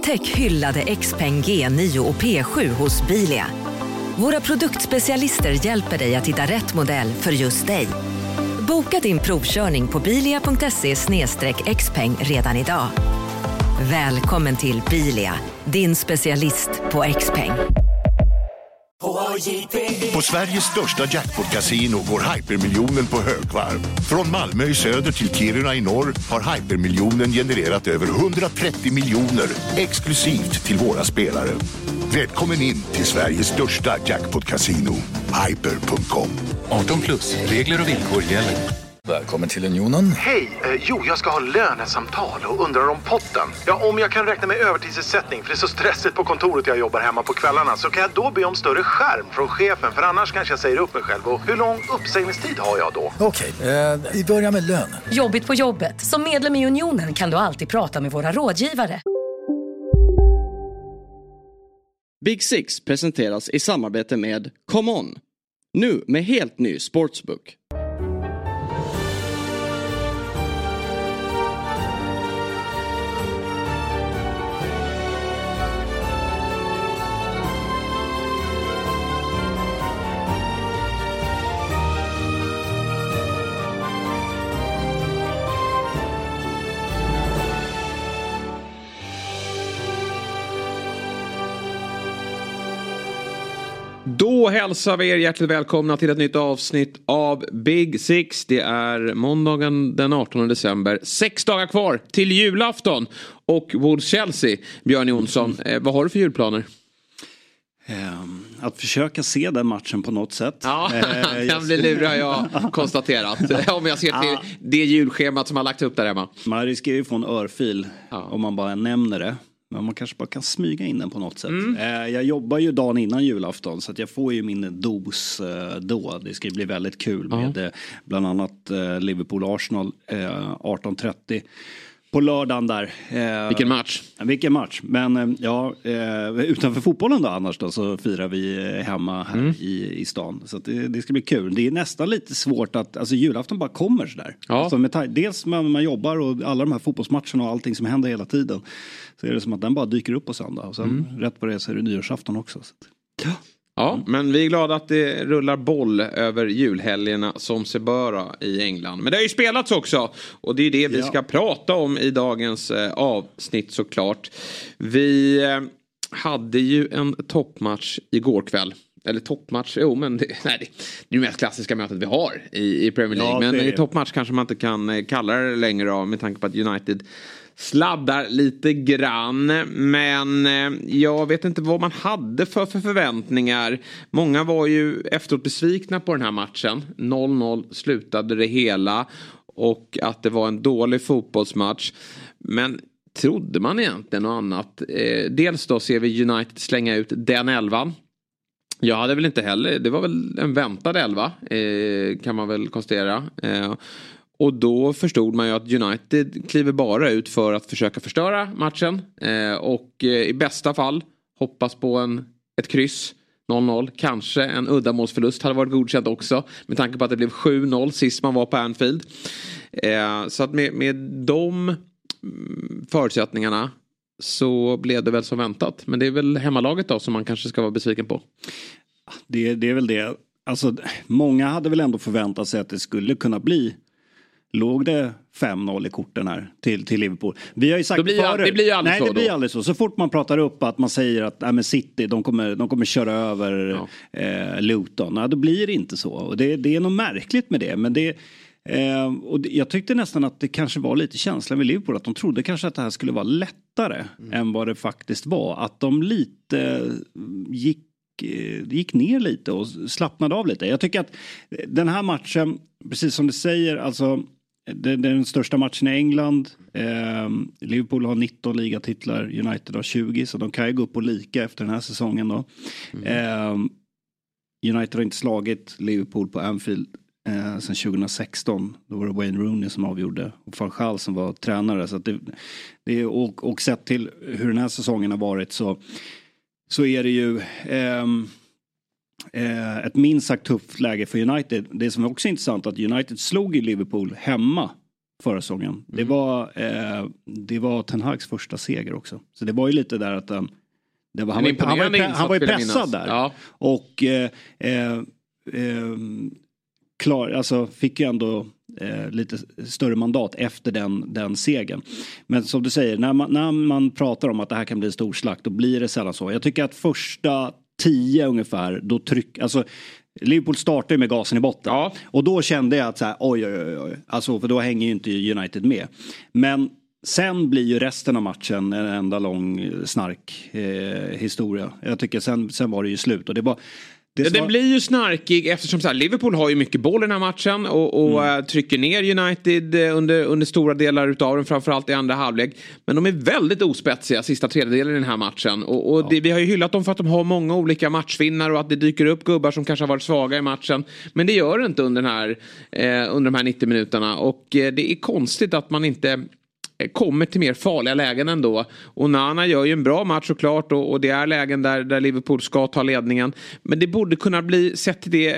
Upptäck hyllade XPeng G9 och P7 hos Bilia. Våra produktspecialister hjälper dig att hitta rätt modell för just dig. Boka din provkörning på bilia.se/xpeng redan idag. Välkommen till Bilia, din specialist på XPeng. På Sveriges största jackpot-casino går hypermiljonen på högvarv. Från Malmö i söder till Kiruna i norr har hypermiljonen genererat över 130 miljoner exklusivt till våra spelare. Välkommen in till Sveriges största jackpot-casino, hyper.com. 18+, regler och villkor gäller. Välkommen till Unionen. Hej, jag ska ha lönesamtal och undrar om potten. Ja, om jag kan räkna med övertidsersättning för det är så stressigt på kontoret jag jobbar hemma på kvällarna, så kan jag då be om större skärm från chefen, för annars kanske jag säger upp mig själv. Och hur lång uppsägningstid har jag då? Okej, vi börjar med lön. Jobbigt på jobbet. Som medlem i Unionen kan du alltid prata med våra rådgivare. Big Six presenteras i samarbete med Come On. Nu med helt ny sportsbook. Då hälsar vi er hjärtligt välkomna till ett nytt avsnitt av Big Six. Det är måndagen den 18 december. 6 dagar kvar till julafton. Och Wolves Chelsea, Björn Jonsson, vad har du för julplaner? Att försöka se den matchen på något sätt. Ja, den blir lurig, jag konstaterat. Om jag ser till det julschemat som har lagt upp där hemma. Man riskerar ju få en örfil om man bara nämner det. Men man kanske bara kan smyga in den på något sätt. Jag jobbar ju dagen innan julafton, så att jag får ju min dos då. Det ska bli väldigt kul med bland annat Liverpool-Arsenal 18:30 på lördagen där. Vilken match. Vilken match. Men utanför fotbollen då annars då, så firar vi hemma här i stan. Så att det ska bli kul. Det är nästan lite svårt att, alltså julafton bara kommer sådär. Ja. Alltså dels man jobbar och alla de här fotbollsmatcherna och allting som händer hela tiden. Så är det som att den bara dyker upp på söndag. Och sen rätt på det så är det nyårsafton också. Så att, ja, men vi är glada att det rullar boll över julhelgerna som se böra i England. Men det har ju spelats också. Och det är det vi ska prata om i dagens avsnitt såklart. Vi hade ju en toppmatch igår kväll. Eller toppmatch, men det är det mest klassiska mötet vi har i Premier League. Men toppmatch kanske man inte kan kalla det längre av, med tanke på att United sladdar lite grann. Men jag vet inte vad man hade för förväntningar. Många var ju efteråt besvikna på den här matchen. 0-0 slutade det hela. Och att det var en dålig fotbollsmatch. Men trodde man egentligen något annat? Dels då ser vi United slänga ut den 11. Jag hade väl inte heller. Det var väl en väntad 11. Kan man väl konstatera. Och då förstod man ju att United kliver bara ut för att försöka förstöra matchen. Och i bästa fall hoppas på ett kryss. 0-0. Kanske en uddamålsförlust hade varit godkänt också. Med tanke på att det blev 7-0 sist man var på Anfield. Så att med de förutsättningarna så blev det väl som väntat. Men det är väl hemmalaget då som man kanske ska vara besviken på. Det är väl det. Alltså, många hade väl ändå förväntat sig att det skulle kunna bli. Låg det 5-0 i korten här till Liverpool. Vi har ju sagt det blir aldrig så. Så fort man pratar upp att man säger att City, de kommer köra över Luton. Då blir det inte så. Och det är något märkligt med det. Men och jag tyckte nästan att det kanske var lite känslan med Liverpool. Att de trodde kanske att det här skulle vara lättare än vad det faktiskt var. Att de lite gick ner lite och slappnade av lite. Jag tycker att den här matchen, precis som du säger, alltså det är den största matchen i England. Liverpool har 19 ligatitlar, United har 20, så de kan ju gå upp och lika efter den här säsongen då. United har inte slagit Liverpool på Anfield sedan 2016. Då var det Wayne Rooney som avgjorde och Van Gaal som var tränare. Så att och sett till hur den här säsongen har varit så är det ju ett minst sagt tufft läge för United. Det som är också intressant att United slog i Liverpool hemma förra säsongen. Det var Ten Hags första seger också. Så det var ju lite där att han var ju pressad där. Ja. Och alltså fick ju ändå lite större mandat efter den segern. Men som du säger, när man pratar om att det här kan bli en stor slakt, då blir det sällan så. Jag tycker att första 10 ungefär, då alltså Liverpool startade med gasen i botten. Ja. Och då kände jag att så här, oj. Alltså, för då hänger ju inte United med. Men sen blir ju resten av matchen en enda lång historia. Jag tycker sen var det ju slut. Och den blir ju snarkig eftersom så här, Liverpool har ju mycket boll i den här matchen och trycker ner United under stora delar utav den, framförallt i andra halvlek. Men de är väldigt ospetsiga sista tredjedelen i den här matchen. Vi har ju hyllat dem för att de har många olika matchvinnare och att det dyker upp gubbar som kanske har varit svaga i matchen. Men det gör det inte under de här 90 minuterna. Och det är konstigt att man inte kommer till mer farliga lägen ändå. Och Nana gör ju en bra match såklart, och det är lägen där Liverpool ska ta ledningen. Men det borde kunna bli, sett till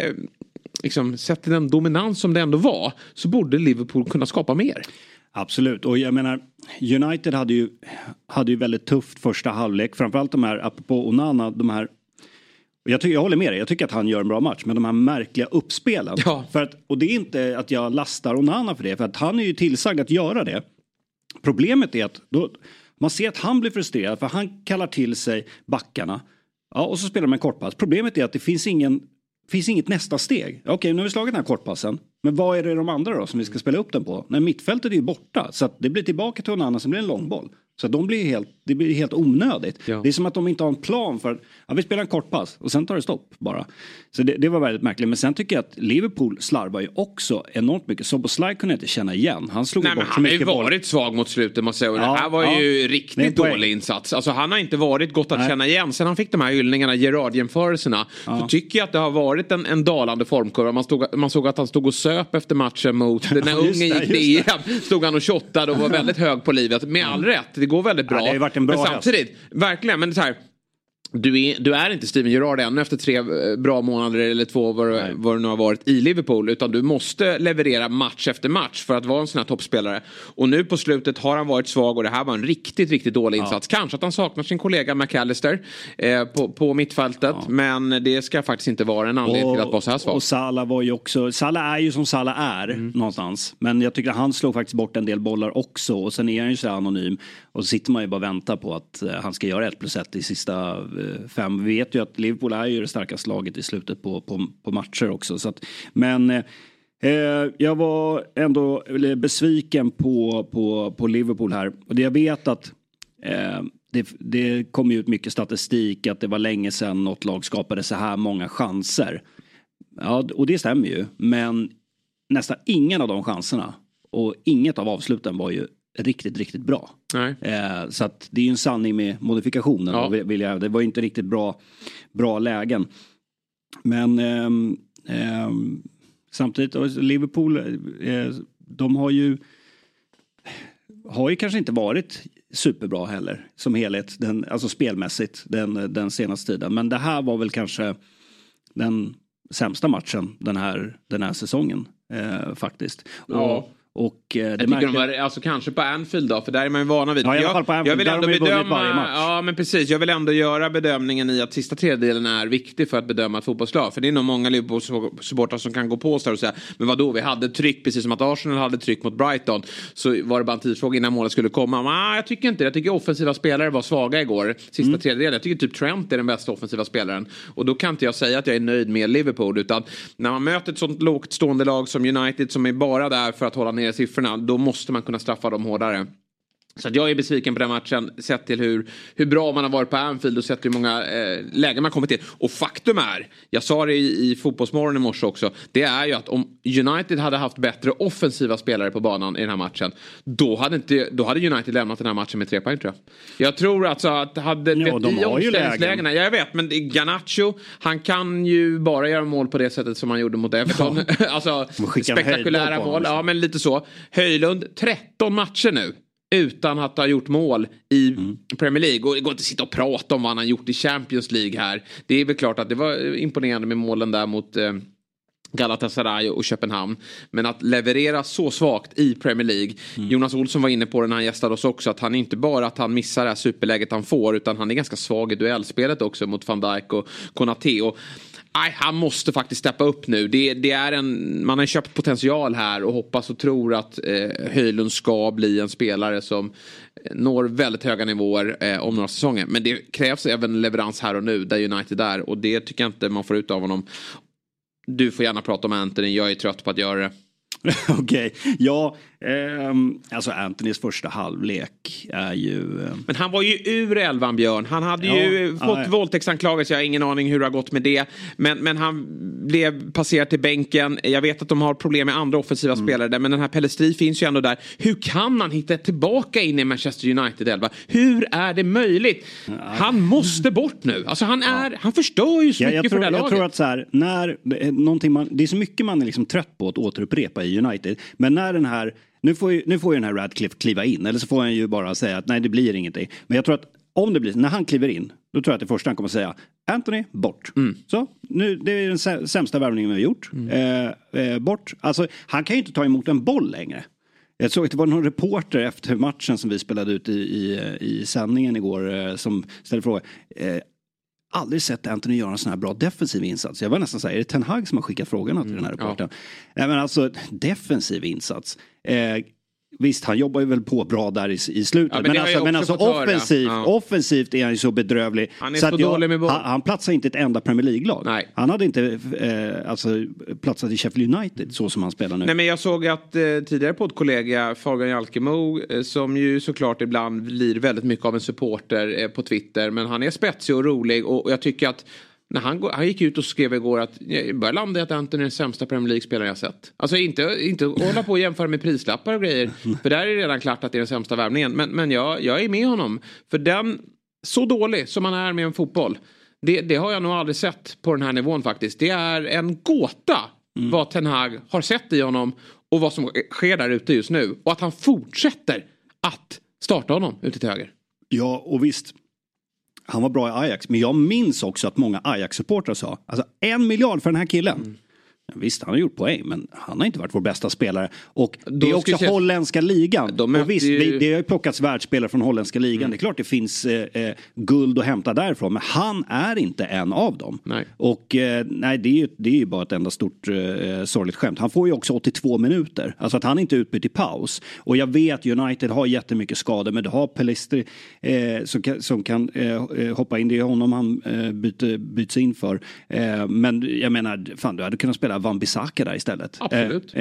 den dominans som det ändå var, så borde Liverpool kunna skapa mer. Absolut, och jag menar United hade ju väldigt tufft första halvlek, framförallt de här, apropå Onana, de här. Jag håller med dig, jag tycker att han gör en bra match, men de här märkliga uppspelen. Ja. Och det är inte att jag lastar Onana för det, för att han är ju tillsagd att göra det. Problemet är att man ser att han blir frustrerad, för han kallar till sig backarna. Ja, och så spelar de en kortpass. Problemet är att det finns inget nästa steg. Okej, nu har vi slagit den här kortpassen. Men vad är det de andra då som vi ska spela upp den på? När mittfältet är ju borta, så att det blir tillbaka till en annan som blir en långboll. Så att det blir helt onödigt. Ja. Det är som att de inte har en plan för att vi spelar en kortpass och sen tar det stopp bara. Så det var väldigt märkligt. Men sen tycker jag att Liverpool slarvar ju också enormt mycket. Szoboszlai kunde jag inte känna igen. Han slog bort så mycket boll. Han har ju varit svag mot slutet, måste jag säga. Det här var ju riktigt dålig insats. Alltså han har inte varit gott att känna igen. Sen han fick de här hyllningarna, Gerrard-jämförelserna. Så tycker jag att det har varit en dalande formkurva. Man såg att han stod och söp efter matchen mot när Ungen gick till EM. Stod han och shottade och var väldigt hög på livet. Med all rätt. Det går väldigt bra. Ja, det har varit en bra men samtidigt, verkligen, men det är så här, du är inte Steven Gerrard ännu efter 3 bra månader eller 2 vad det nu har varit i Liverpool, utan du måste leverera match efter match för att vara en sån här toppspelare. Och nu på slutet har han varit svag, och det här var en riktigt, riktigt dålig insats. Kanske att han saknar sin kollega McAllister på mittfältet, men det ska faktiskt inte vara en anledning till att vara så här svag. Och Salah var ju också, Salah är ju som Salah är någonstans, men jag tycker att han slog faktiskt bort en del bollar också, och sen är han ju så anonym, och så sitter man ju bara och väntar på att han ska göra 1+1 i sista 5. Vi vet ju att Liverpool är ju det starkaste laget i slutet på matcher också. Så att, men jag var ändå besviken på Liverpool här. Och jag vet att det kom ut mycket statistik att det var länge sedan något lag skapade så här många chanser. Ja, och det stämmer ju. Men nästan ingen av de chanserna och inget av avsluten var ju riktigt, riktigt bra. Nej. Så att det är ju en sanning med modifikationen. Ja. Det var ju inte riktigt bra lägen. Men samtidigt, Liverpool, de har ju kanske inte varit superbra heller som helhet, alltså spelmässigt den senaste tiden. Men det här var väl kanske den sämsta matchen den här säsongen faktiskt. Ja. Och jag tycker de var, alltså kanske på Anfield då, för där är man ju vana vid. Jag vill ändå bedöma, men precis, jag vill ändå göra bedömningen i att sista tredjedelen är viktig för att bedöma ett fotbollslag, för det är nog många Liverpool-supportrar som kan gå på sig och säga, men vadå, vi hade tryck, precis som att Arsenal hade tryck mot Brighton, så var det bara en tidsfråga innan målet skulle komma. Men jag tycker inte, jag tycker offensiva spelare var svaga igår, sista tredjedelen. Jag tycker typ Trent är den bästa offensiva spelaren, och då kan inte jag säga att jag är nöjd med Liverpool, utan när man möter ett sånt lågt stående lag som United, som är bara där för att hålla ner siffrorna, då måste man kunna straffa dem hårdare. Så att jag är besviken på den matchen, sett till hur bra man har varit på Anfield och sett hur många lägen man kommit till. Och faktum är, jag sa det i Fotbollsmorgon i morse också, det är ju att om United hade haft bättre offensiva spelare på banan i den här matchen, då hade United lämnat den här matchen med 3 poäng, tror jag. Jag tror alltså att hade de har ju lägen. Jag vet, men Garnacho, han kan ju bara göra mål på det sättet som han gjorde mot Everton. Alltså spektakulära mål, ja, men lite så. Höjlund, 13 matcher nu utan att ha gjort mål i Premier League. Och det går inte att sitta och prata om vad han har gjort i Champions League här. Det är väl klart att det var imponerande med målen där Galatasaray och Köpenhamn. Men att leverera så svagt i Premier League. Jonas Olsson var inne på den här gästade oss också. Att han inte bara att han missar det här superläget han får. Utan han är ganska svag i duellspelet också mot Van Dijk och Konaté. Och han måste faktiskt steppa upp nu. Det är man har köpt potential här. Och hoppas och tror att Højlund ska bli en spelare som når väldigt höga nivåer om några säsonger. Men det krävs även leverans här och nu. Där United är. Och det tycker jag inte man får ut av honom. Du får gärna prata om Anthony. Jag är trött på att göra det. Okej, ja, alltså Anthonys första halvlek är ju... Men han var ju ur elvan, Björn. Han hade ju fått våldtäktsanklagelse. Jag har ingen aning hur det har gått med det. Men han blev passerad till bänken. Jag vet att de har problem med andra offensiva spelare där. Men den här Pellistri finns ju ändå där. Hur kan han hitta tillbaka in i Manchester United 11? Hur är det möjligt? Han måste bort nu. Alltså han förstör ju så mycket för det här laget. Jag tror att så här, när det är så mycket man är liksom trött på att återupprepa i United. Men när den här nu får ju den här Radcliffe kliva in. Eller så får han ju bara säga att nej, det blir ingenting. Men jag tror att om det blir, när han kliver in, då tror jag att det första han kommer att säga Anthony, bort. Så, nu, det är den sämsta värvningen vi har gjort. Bort. Alltså, han kan ju inte ta emot en boll längre. Jag såg att det var någon reporter efter matchen som vi spelade ut i sändningen igår som ställde frågor. Aldrig sett Anthony göra en sån här bra defensiv insats. Jag var nästan säga, är det Ten Hag som har skickat frågorna till den här reporten? Ja. Men alltså, defensiv insats. Visst, han jobbar ju väl på bra där i slutet. Ja, men alltså offensivt är han ju så bedrövlig. Han är så dålig med boll. Han platsar inte ett enda Premier League-lag. Nej. Han hade inte platsat i Sheffield United så som han spelar nu. Nej, men jag såg att tidigare poddkollega Fabian Jalkemo, som ju såklart ibland blir väldigt mycket av en supporter på Twitter. Men han är spetsig och rolig och jag tycker att när han gick ut och skrev igår att jag börjar landa i att Anthony är den sämsta Premier League-spelaren jag sett. Alltså inte hålla på och jämföra med prislappar och grejer. För där är det redan klart att det är den sämsta värvningen. Men jag är med honom. För den, så dålig som han är med en fotboll. Det har jag nog aldrig sett på den här nivån faktiskt. Det är en gåta vad Ten Hag har sett i honom. Och vad som sker där ute just nu. Och att han fortsätter att starta honom ute till höger. Ja, och visst. Han var bra i Ajax, men jag minns också att många Ajax-supportrar sa alltså 1 miljard för den här killen. Visst, han har gjort poäng, men han har inte varit vår bästa spelare. Och det är också holländska ligan. Och visst, det har ju plockats världsspelare från holländska ligan. Det är klart det finns guld att hämta därifrån, men han är inte en av dem. Nej. Och nej, det är ju bara ett enda stort sorgligt skämt. Han får ju också 82 minuter. Alltså att han inte är utbytt i paus. Och jag vet United har jättemycket skador, men det har Pellistri som kan hoppa in. Det är honom han byts in för. Men jag menar, fan, du hade kunnat spela Wan-Bissaka där istället. Absolut.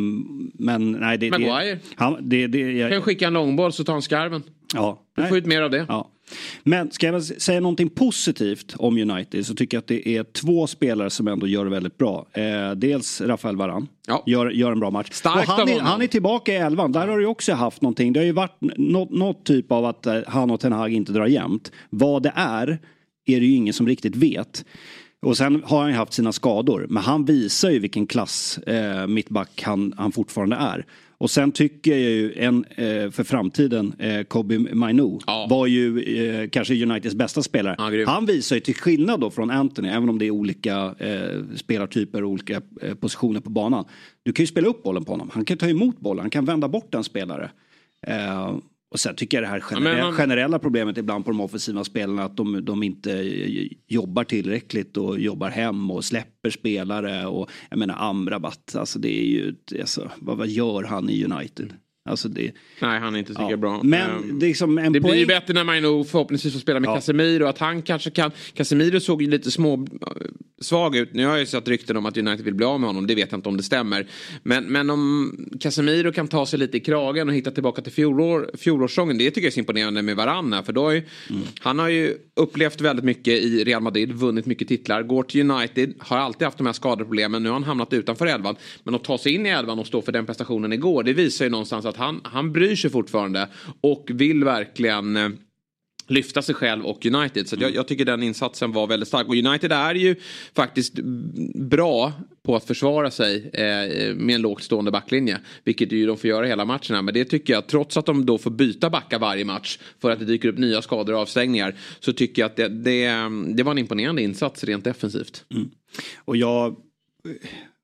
Men nej, Maguire. Jag kan skicka en långboll så tar han skarven. Ja. Du får ut mer av det. Ja. Men ska jag säga någonting positivt om United så tycker jag att det är 2 spelare som ändå gör det väldigt bra. Dels Rafael Varane. Ja. Gör en bra match. Starkt och han är tillbaka i 11. Där har det också haft någonting. Det har ju varit något typ av att han och Ten Hag inte drar jämnt. Vad det är det ju ingen som riktigt vet. Och sen har han ju haft sina skador. Men han visar ju vilken klass mittback han fortfarande är. Och sen tycker jag ju för framtiden Kobbie Mainoo var ju kanske Uniteds bästa spelare. Han visar ju till skillnad då från Anthony, även om det är olika spelartyper och olika positioner på banan. Du kan ju spela upp bollen på honom. Han kan ta emot bollen, han kan vända bort en spelare. Och sen tycker jag det här generella problemet ibland på de offensiva spelarna att de inte jobbar tillräckligt och jobbar hem och släpper spelare och jag menar Amrabat, alltså det är ju alltså, vad gör han i United? Alltså det, nej, han är inte så bra. Men det är som en det poäng. Blir ju bättre när man nog förhoppningsvis får spela med Casemiro. Att han kanske kan. Casemiro såg ju lite svag ut. Nu har jag ju sett rykten om att United vill bli av med honom. Det vet jag inte om det stämmer. Men om Casemiro kan ta sig lite i kragen och hitta tillbaka till fjolårssången. Det tycker jag är imponerande med Varane. För då han har ju upplevt väldigt mycket i Real Madrid. Vunnit mycket titlar. Går till United. Har alltid haft de här skadeproblemen. Nu har han hamnat utanför elvan. Men att ta sig in i elvan och stå för den prestationen igår. Det visar ju någonstans att han bryr sig fortfarande och vill verkligen lyfta sig själv och United. Så jag tycker den insatsen var väldigt stark. Och United är ju faktiskt bra på att försvara sig med en lågt stående backlinje. Vilket ju de får göra hela matcherna. Men det tycker jag, trots att de då får byta backa varje match för att det dyker upp nya skador och avstängningar, så tycker jag att det var en imponerande insats rent defensivt. Och jag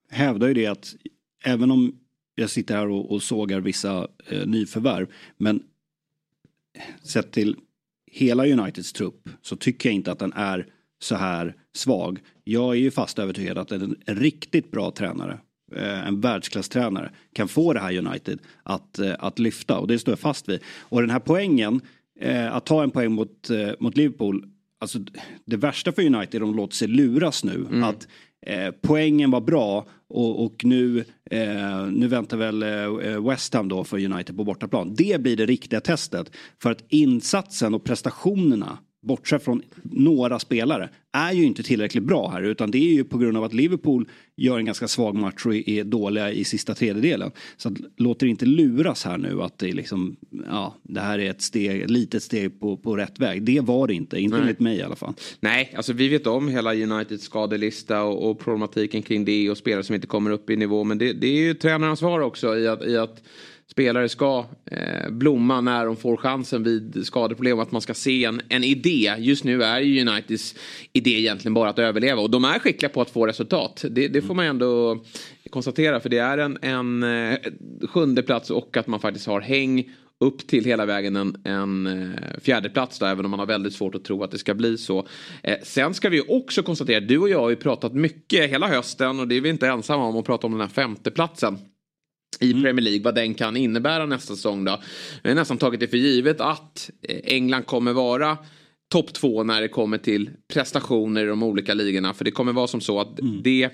hävdar ju det att även om jag sitter här och sågar vissa nyförvärv, men sett till hela Uniteds trupp så tycker jag inte att den är så här svag. Jag är ju fast övertygad att en riktigt bra tränare, en världsklasstränare, kan få det här United att lyfta, och det står jag fast vid. Och den här poängen, att ta en poäng mot Liverpool, alltså det värsta för United är de låter sig luras nu. Att poängen var bra och nu väntar väl West Ham då för United på bortaplan. Det blir det riktiga testet, för att insatsen och prestationerna bortsett från några spelare är ju inte tillräckligt bra här, utan det är ju på grund av att Liverpool gör en ganska svag match och är dåliga i sista tredjedelen. Så att, låter det inte luras här nu att det är liksom, det här är ett litet steg på rätt väg. Det var det inte enligt mig i alla fall. Nej, alltså vi vet om hela Uniteds skadelista och problematiken kring det och spelare som inte kommer upp i nivå, men det är ju tränarens svar också i att spelare ska blomma när de får chansen vid skadeproblem, att man ska se en idé. Just nu är ju Uniteds idé egentligen bara att överleva, och de är skickliga på att få resultat. Det får man ändå konstatera, för det är en 7:e plats och att man faktiskt har häng upp till hela vägen en 4:e plats då, även om man har väldigt svårt att tro att det ska bli så. Sen ska vi också konstatera, du och jag har ju pratat mycket hela hösten, och det är vi inte ensamma om att prata om den här 5:e platsen i Premier League, vad den kan innebära nästa säsong då. Vi har nästan tagit det för givet att England kommer vara topp 2 när det kommer till prestationer i de olika ligorna, för det kommer vara som så att det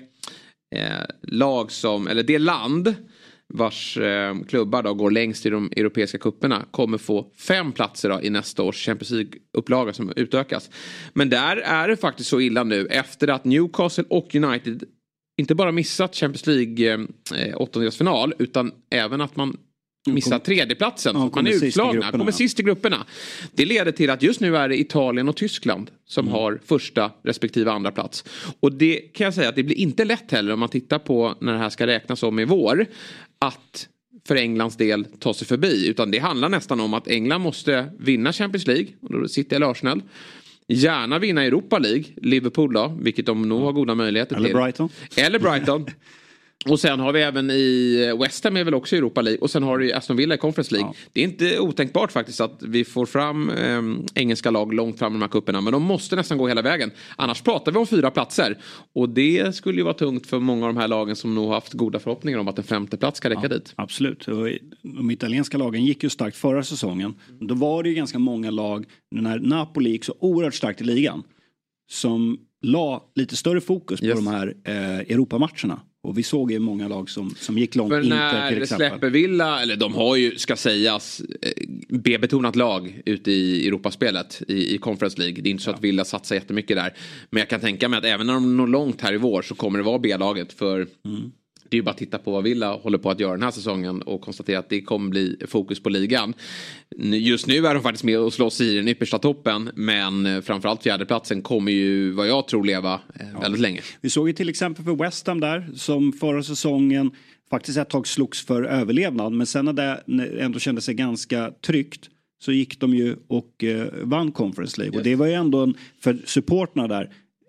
det land vars klubbar då går längst i de europeiska kupperna kommer få 5 platser då i nästa års Champions League-upplaga som utökas. Men där är det faktiskt så illa nu, efter att Newcastle och United inte bara missat Champions League 8-delsfinal, utan även att man missar 3:e platsen. Man är utslagna, kommer sist i grupperna. Det leder till att just nu är det Italien och Tyskland som har första respektive andra plats. Och det kan jag säga att det blir inte lätt heller, om man tittar på när det här ska räknas om i vår, att för Englands del ta sig förbi. Utan det handlar nästan om att England måste vinna Champions League, och då sitter eller Arsenal. Gärna vinna Europa League, Liverpool då, vilket de nog har goda möjligheter till. Eller Brighton. Och sen har vi även i West Ham är väl också Europa League. Och sen har du Aston Villa i Conference League. Det är inte otänkbart faktiskt att vi får fram engelska lag långt fram i de här kupperna. Men de måste nästan gå hela vägen. Annars pratar vi om 4 platser. Och det skulle ju vara tungt för många av de här lagen som nog har haft goda förhoppningar om att en 5:e plats ska räcka dit. Absolut. Och de italienska lagen gick ju starkt förra säsongen. Då var det ju ganska många lag, när Napoli gick så oerhört starkt i ligan, som la lite större fokus på de här Europamatcherna. Och vi såg ju många lag som gick långt. För när till exempel släpper Villa, eller de har ju, ska sägas, B-betonat lag ute i Europaspelet i Conference League. Det är inte så att Villa satsar jättemycket där. Men jag kan tänka mig att även när de når långt här i vår så kommer det vara B-laget. För det är ju bara att titta på vad Villa håller på att göra den här säsongen och konstatera att det kommer bli fokus på ligan. Just nu är de faktiskt med och slåss i den yppersta toppen, men framförallt 4:e platsen kommer ju, vad jag tror, leva väldigt länge. Vi såg ju till exempel för West Ham där, som förra säsongen faktiskt ett tag slogs för överlevnad, men sen när det ändå kände sig ganska tryggt så gick de ju och vann Conference League. Och det var ju ändå för supporterna där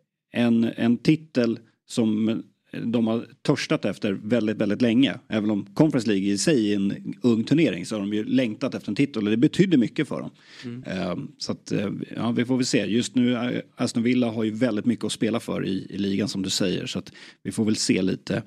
en titel som de har törstat efter väldigt, väldigt länge. Även om Conference League i sig är en ung turnering, så har de ju längtat efter en titel, och det betydde mycket för dem. Så att, vi får väl se. Just nu Aston Villa har ju väldigt mycket att spela för i ligan, som du säger, så att vi får väl se lite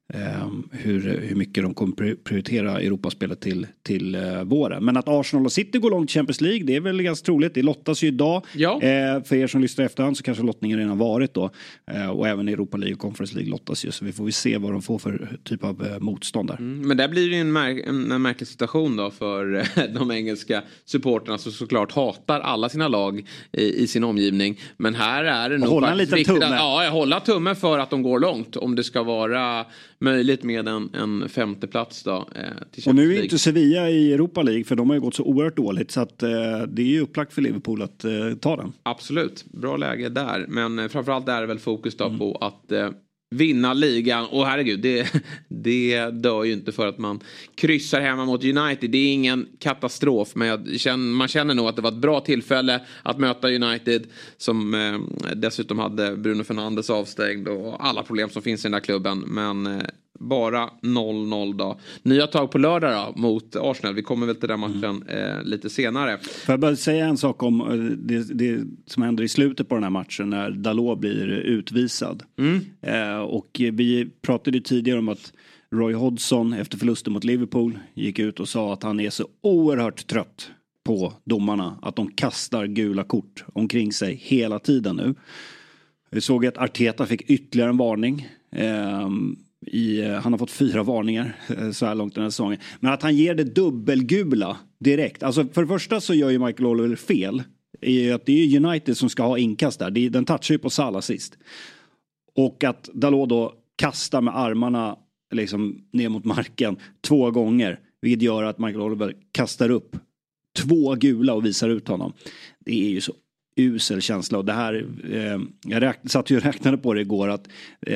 hur mycket de kommer prioritera Europaspelet till våren. Men att Arsenal och City går långt i Champions League, det är väl ganska troligt. Det lottas ju idag. För er som lyssnar efterhand så kanske lottningen redan varit då. Och även Europa League och Conference League lottas ju. Så vi får väl se vad de får för typ av motstånd där. Men där blir det en märklig situation då för de engelska supporterna, som såklart hatar alla sina lag i sin omgivning. Men här är det nog hålla en liten tumme. Hålla tummen för att de går långt, om det ska vara möjligt med en 5:e plats då, till och nu är inte Sevilla i Europa League, för de har ju gått så oerhört dåligt, så att det är ju upplagt för Liverpool att ta den. Absolut, bra läge där, men framförallt är det väl fokus då på att vinna ligan. Och herregud, det dör ju inte för att man kryssar hemma mot United. Det är ingen katastrof, men man känner nog att det var ett bra tillfälle att möta United, som dessutom hade Bruno Fernandes avstängd och alla problem som finns i den där klubben. Men bara 0-0 då. Nya tag på lördag då, mot Arsenal. Vi kommer väl till den matchen lite senare. Får jag bara säga en sak om det som händer i slutet på den här matchen när Dalot blir utvisad. Och vi pratade tidigare om att Roy Hodgson efter förlusten mot Liverpool gick ut och sa att han är så oerhört trött på domarna att de kastar gula kort omkring sig hela tiden nu. Vi såg att Arteta fick ytterligare en varning. Han har fått 4 varningar så här långt den här säsongen. Men att han ger det dubbelgula direkt. Alltså för det första så gör ju Michael Oliver fel. Att det är United som ska ha inkast där. Den touchar ju på Salah sist. Och att Dalot då kastar med armarna liksom ner mot marken 2 gånger. Vilket gör att Michael Oliver kastar upp 2 gula och visar ut honom. Det är ju så usel känsla. Och det här, jag satt ju och räknade på det igår att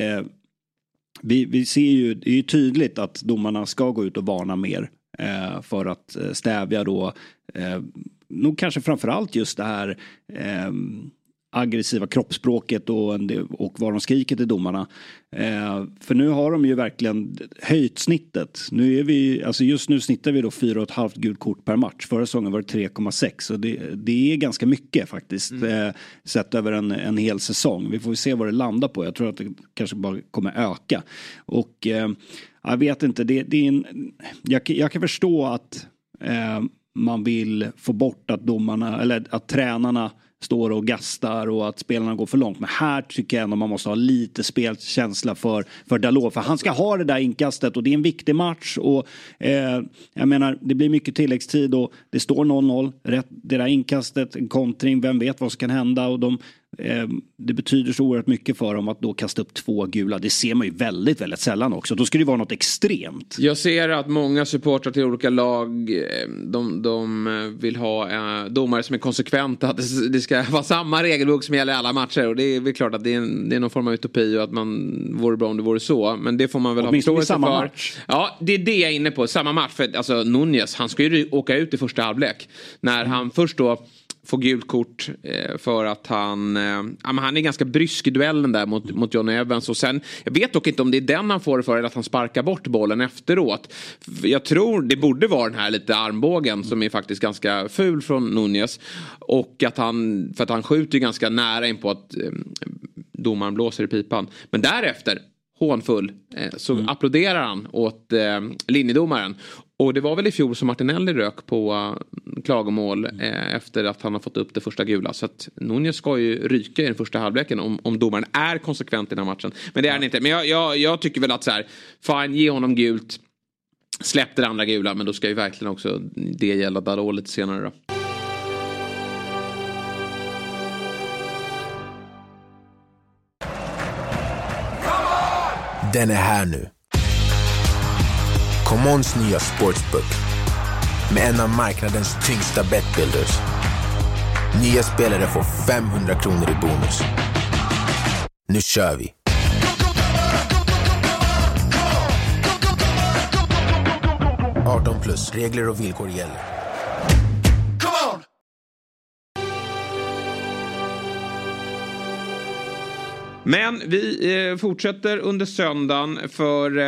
vi ser ju, det är ju tydligt att domarna ska gå ut och varna mer för att stävja då nog kanske framförallt just det här aggressiva kroppsspråket och vad de skriker till domarna. För nu har de ju verkligen höjt snittet. Nu är vi, alltså just nu snittar vi då 4,5 gult kort per match. Förra säsongen var det 3,6. Och det är ganska mycket faktiskt sett över en hel säsong. Vi får se vad det landar på. Jag tror att det kanske bara kommer öka. Och jag vet inte, jag kan förstå att man vill få bort att domarna eller att tränarna står och gastar och att spelarna går för långt. Men här tycker jag ändå man måste ha lite spelkänsla för Dalot. För han ska ha det där inkastet och det är en viktig match. Och jag menar, det blir mycket tilläggstid och det står 0-0. Det där inkastet, en kontring, vem vet vad som kan hända. Och det betyder så oerhört mycket för dem att då kasta upp 2 gula. Det ser man ju väldigt, väldigt sällan också. Då ska det vara något extremt. Jag ser att många supportrar till olika lag de vill ha domare som är konsekventa. Det ska vara samma regelbok som gäller i alla matcher. Och det är väl klart att det är någon form av utopi och att man vore bra om det vore så. Men det får man väl ha förståelse för. Match. Ja, det är det jag är inne på. Samma match. För alltså Nunez, han ska ju åka ut i första halvlek. När han först då får gult kort för att han är ganska brysk i duellen där mot John Evans. Och sen, jag vet dock inte om det är den han får för eller att han sparkar bort bollen efteråt. Jag tror det borde vara den här lite armbågen som är faktiskt ganska ful från Nunez. Och att för att han skjuter ganska nära in på att domaren blåser i pipan. Men därefter, hånfull, så applåderar han åt linjedomaren. Och det var väl i fjol som Martinelli rök på klagomål efter att han har fått upp det första gula. Så att Nunez ska ju ryka i den första halvleken om domaren är konsekvent i den här matchen. Men det är han inte. Men jag tycker väl att så här, fine, ge honom gult. Släpp det andra gula, men då ska ju verkligen också det gälla Dalot lite senare då. Den är här nu. Commons nya sportsbook med en av marknadens tyngsta betbuilders. Nya spelare får 500 kronor i bonus. Nu kör vi! +18+, regler och villkor gäller. Men vi fortsätter under söndagen för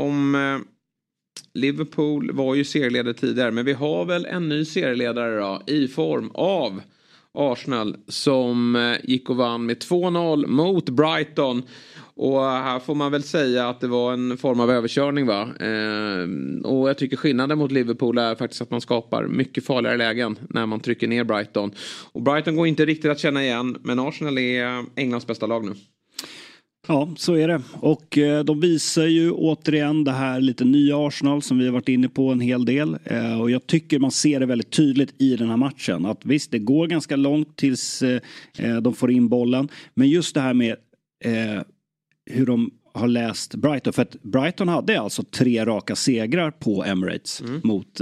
Liverpool var ju serieledare tidigare, men vi har väl en ny serieledare då, i form av Arsenal som gick och vann med 2-0 mot Brighton. Och här får man väl säga att det var en form av överkörning, va? Och jag tycker skillnaden mot Liverpool är faktiskt att man skapar mycket farligare lägen när man trycker ner Brighton. Och Brighton går inte riktigt att känna igen, men Arsenal är Englands bästa lag nu. Ja, så är det. Och de visar ju återigen det här lite nya Arsenal som vi har varit inne på en hel del. Och jag tycker man ser det väldigt tydligt i den här matchen. Att visst, det går ganska långt tills de får in bollen. Men just det här med hur de har läst Brighton. För att Brighton hade alltså 3 raka segrar på Emirates mot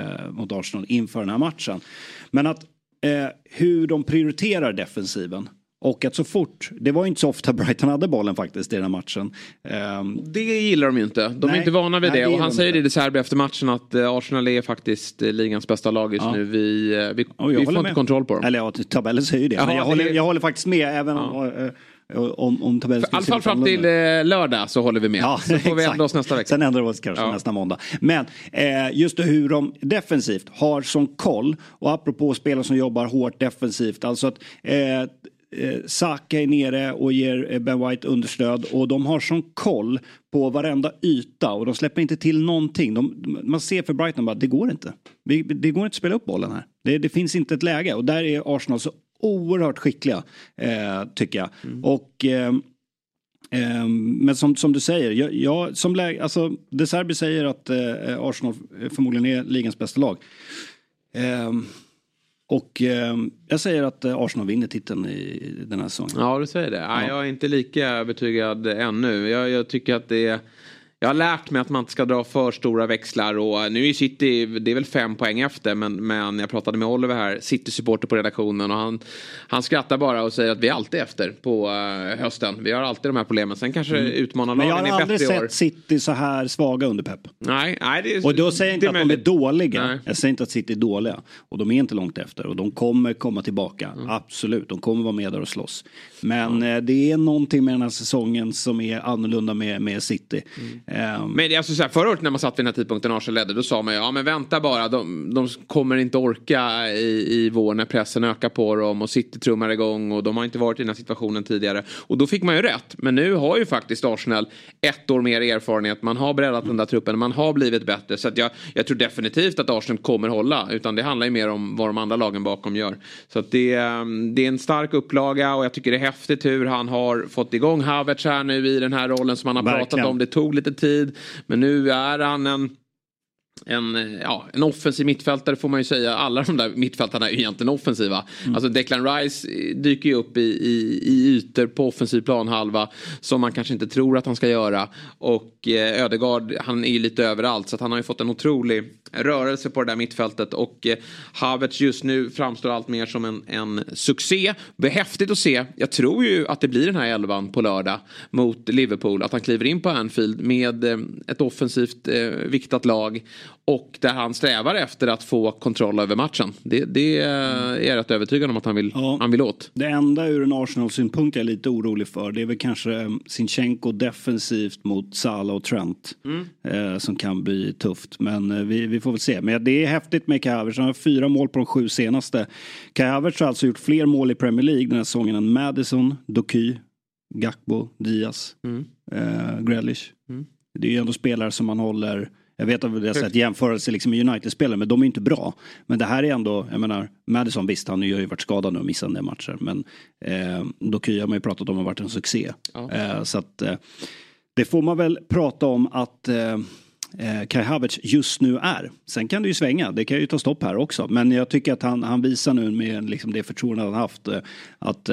Arsenal inför den här matchen. Men att hur de prioriterar defensiven Och att så fort, det var inte så ofta Brighton hade bollen faktiskt i den här matchen. Det gillar de ju inte. De är inte vana vid det. Och han säger det i De Serbi efter matchen att Arsenal är faktiskt ligans bästa lag just nu. Vi får inte kontroll på dem. Eller ja, tabellen säger ju det. Jaha, men jag håller faktiskt med även om tabellen. I alla fall fram till lördag så håller vi med. Ja, så får vi ändra oss nästa vecka. Sen ändrar vi oss kanske nästa måndag. Men just det hur de defensivt har som koll. Och apropå spelare som jobbar hårt defensivt. Alltså att Saka är nere och ger Ben White understöd. Och de har som koll på varenda yta. Och de släpper inte till någonting. Man ser för Brighton bara, det går inte. Det går inte att spela upp bollen här. Det finns inte ett läge. Och där är Arsenal så oerhört skickliga, tycker jag. Och men som du säger, jag som läge, alltså De Serbi säger att Arsenal förmodligen är ligans bästa lag. Och jag säger att Arsenal vinner titeln i den här säsongen. Ja, du säger det. Ja. Jag är inte lika övertygad ännu. Jag tycker att jag har lärt mig att man inte ska dra för stora växlar. Och nu är City, det är väl 5 poäng efter. Men jag pratade med Oliver här, City-supporter på redaktionen. Och han skrattar bara och säger att vi är alltid efter på hösten. Vi har alltid de här problemen. Sen kanske utmanarlagen är bättre i år. Men jag har aldrig sett City så här svaga under Pep. Nej, det är, och då säger jag inte att de är dåliga. Nej. Jag säger inte att City är dåliga. Och de är inte långt efter. Och de kommer komma tillbaka. Absolut, de kommer vara med där och slåss. Men det är någonting med den här säsongen som är annorlunda med City. Men det är alltså så här, förra året när man satt vid den här tidpunkten Arsenal ledde, då sa man ja men vänta bara, de kommer inte orka i vår när pressen ökar på dem och City trummar igång och de har inte varit i den här situationen tidigare. Och då fick man ju rätt, men nu har ju faktiskt Arsenal 1 år mer erfarenhet, man har breddat den där truppen, man har blivit bättre, så att jag tror definitivt att Arsenal kommer hålla, utan det handlar ju mer om vad de andra lagen bakom gör. Så att det är en stark upplaga och jag tycker det är häftigt hur han har fått igång Havertz här nu i den här rollen som han har pratat om. Det tog lite tid, men nu är han en offensiv mittfältare får man ju säga. Alla de där mittfältarna är ju egentligen offensiva. Alltså Declan Rice dyker ju upp i ytor på offensiv planhalva som man kanske inte tror att han ska göra. Och Ödegaard, han är ju lite överallt, så att han har ju fått en otrolig rörelse på det där mittfältet. Och Havertz just nu framstår allt mer som en succé. Det är häftigt att se. Jag tror ju att det blir den här 11:an på lördag mot Liverpool. Att han kliver in på Anfield med ett offensivt viktat lag. Och där han strävar efter att få kontroll över matchen. Det är jag rätt övertygad om att han vill åt. Det enda ur en Arsenal-synpunkt jag är lite orolig för, det är väl kanske Zinchenko defensivt mot Salah och Trent. Som kan bli tufft. Men vi får väl se. Men det är häftigt med Kai Havertz. Han har 4 mål på de 7 senaste. Kai Havertz har alltså gjort fler mål i Premier League den här säsongen än Maddison, Doku, Gakpo, Diaz, Grealish. Det är ju ändå spelare som man håller... Jag vet att det är ett jämförelse liksom med United-spelare, men de är inte bra. Men det här är ändå, jag menar, Maddison visst, han har ju varit skadad nu och missat en matcher. Men Doku har man ju pratat om har varit en succé. Så att det får man väl prata om att Kai Havertz just nu är. Sen kan det ju svänga, det kan ju ta stopp här också. Men jag tycker att han visar nu med liksom det förtroende han haft att...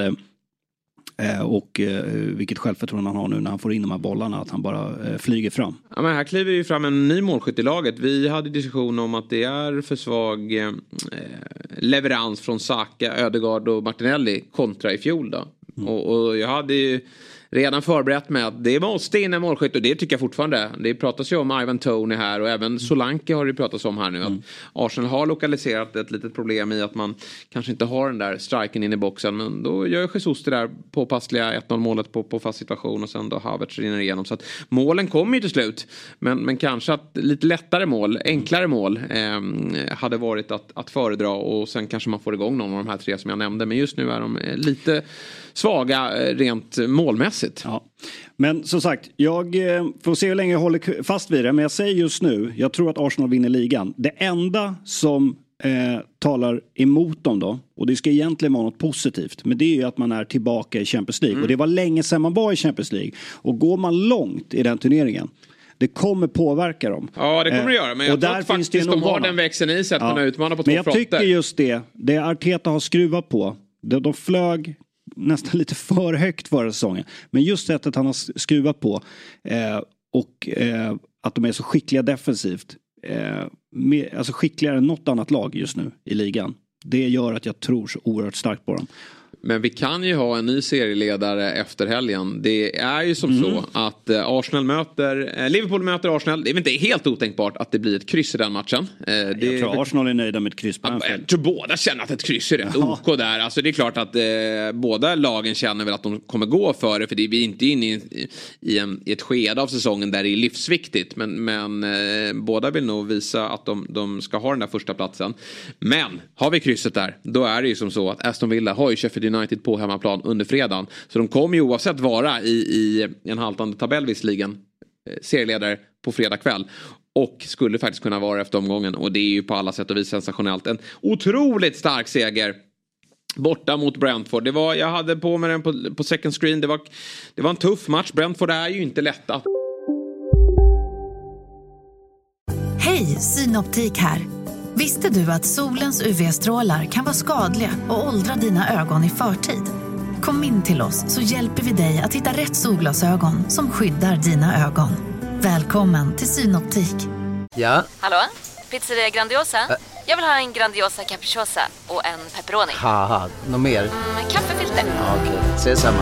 och vilket självförtroende han har nu när han får in de här bollarna, att han bara flyger fram. Ja, men här kliver ju fram en ny målskytt i laget. Vi hade diskussion om att det är för svag leverans från Saka, Ödegaard och Martinelli kontra i fjol då. Och jag hade ju redan förberett med att det måste in en målskytt, och det tycker jag fortfarande. Det pratas ju om Ivan Toney här och även Solanke har det pratats om här nu. Att Arsenal har lokaliserat ett litet problem i att man kanske inte har den där striken in i boxen, men då gör Jesus det där påpassliga 1-0 målet på fast situation och sen då Havertz rinner igenom. Så att målen kommer ju till slut, men kanske att lite lättare mål, enklare mål hade varit att föredra, och sen kanske man får igång någon av de här 3 som jag nämnde, men just nu är de lite svaga rent målmässigt. Ja. Men som sagt, jag får se hur länge jag håller fast vid det, men jag säger just nu, jag tror att Arsenal vinner ligan. Det enda som talar emot dem då, och det ska egentligen vara något positivt, men det är ju att man är tillbaka i Champions League. Och det var länge sedan man var i Champions League. Och går man långt i den turneringen, det kommer påverka dem. Ja, det kommer det göra. Men jag tror att faktiskt de har den växeln i sig att kunna utmana på 2 fronter. Men jag tycker just det Arteta har skruvat på, de flög nästan lite för högt förra säsongen. Men just sättet han har skruvat på och att de är så skickliga defensivt, alltså skickligare än något annat lag just nu i ligan. Det gör att jag tror så oerhört starkt på dem. Men vi kan ju ha en ny serieledare efter helgen. Det är ju som så att Liverpool möter Arsenal. Det är inte helt otänkbart att det blir ett kryss i den matchen. Jag tror Arsenal är nöjda med ett kryss på Anfield. Jag tror båda känner att ett kryss är rätt OK där. Alltså det är klart att båda lagen känner väl att de kommer gå för det. För vi är inte inne i ett skede av säsongen där det är livsviktigt. Men båda vill nog visa att de ska ha den där första platsen. Men har vi krysset där, då är det ju som så att Aston Villa har ju Sheffield United på hemmaplan under fredagen. Så de kommer ju oavsett vara i en haltande tabell visserligen serieledare på fredag kväll. Och skulle faktiskt kunna vara efter omgången. Och det är ju på alla sätt och vis sensationellt. En otroligt stark seger borta mot Brentford. Jag hade på mig den på second screen. Det var en tuff match. Brentford är ju inte lätta. Hej, Synoptik här. Visste du att solens UV-strålar kan vara skadliga och åldra dina ögon i förtid? Kom in till oss så hjälper vi dig att hitta rätt solglasögon som skyddar dina ögon. Välkommen till Synoptik. Ja? Hallå? Pizzeria Grandiosa? Jag vill ha en Grandiosa capriciosa och en pepperoni. Haha, något mer? Kaffefilter. Ja, okej, ses samma.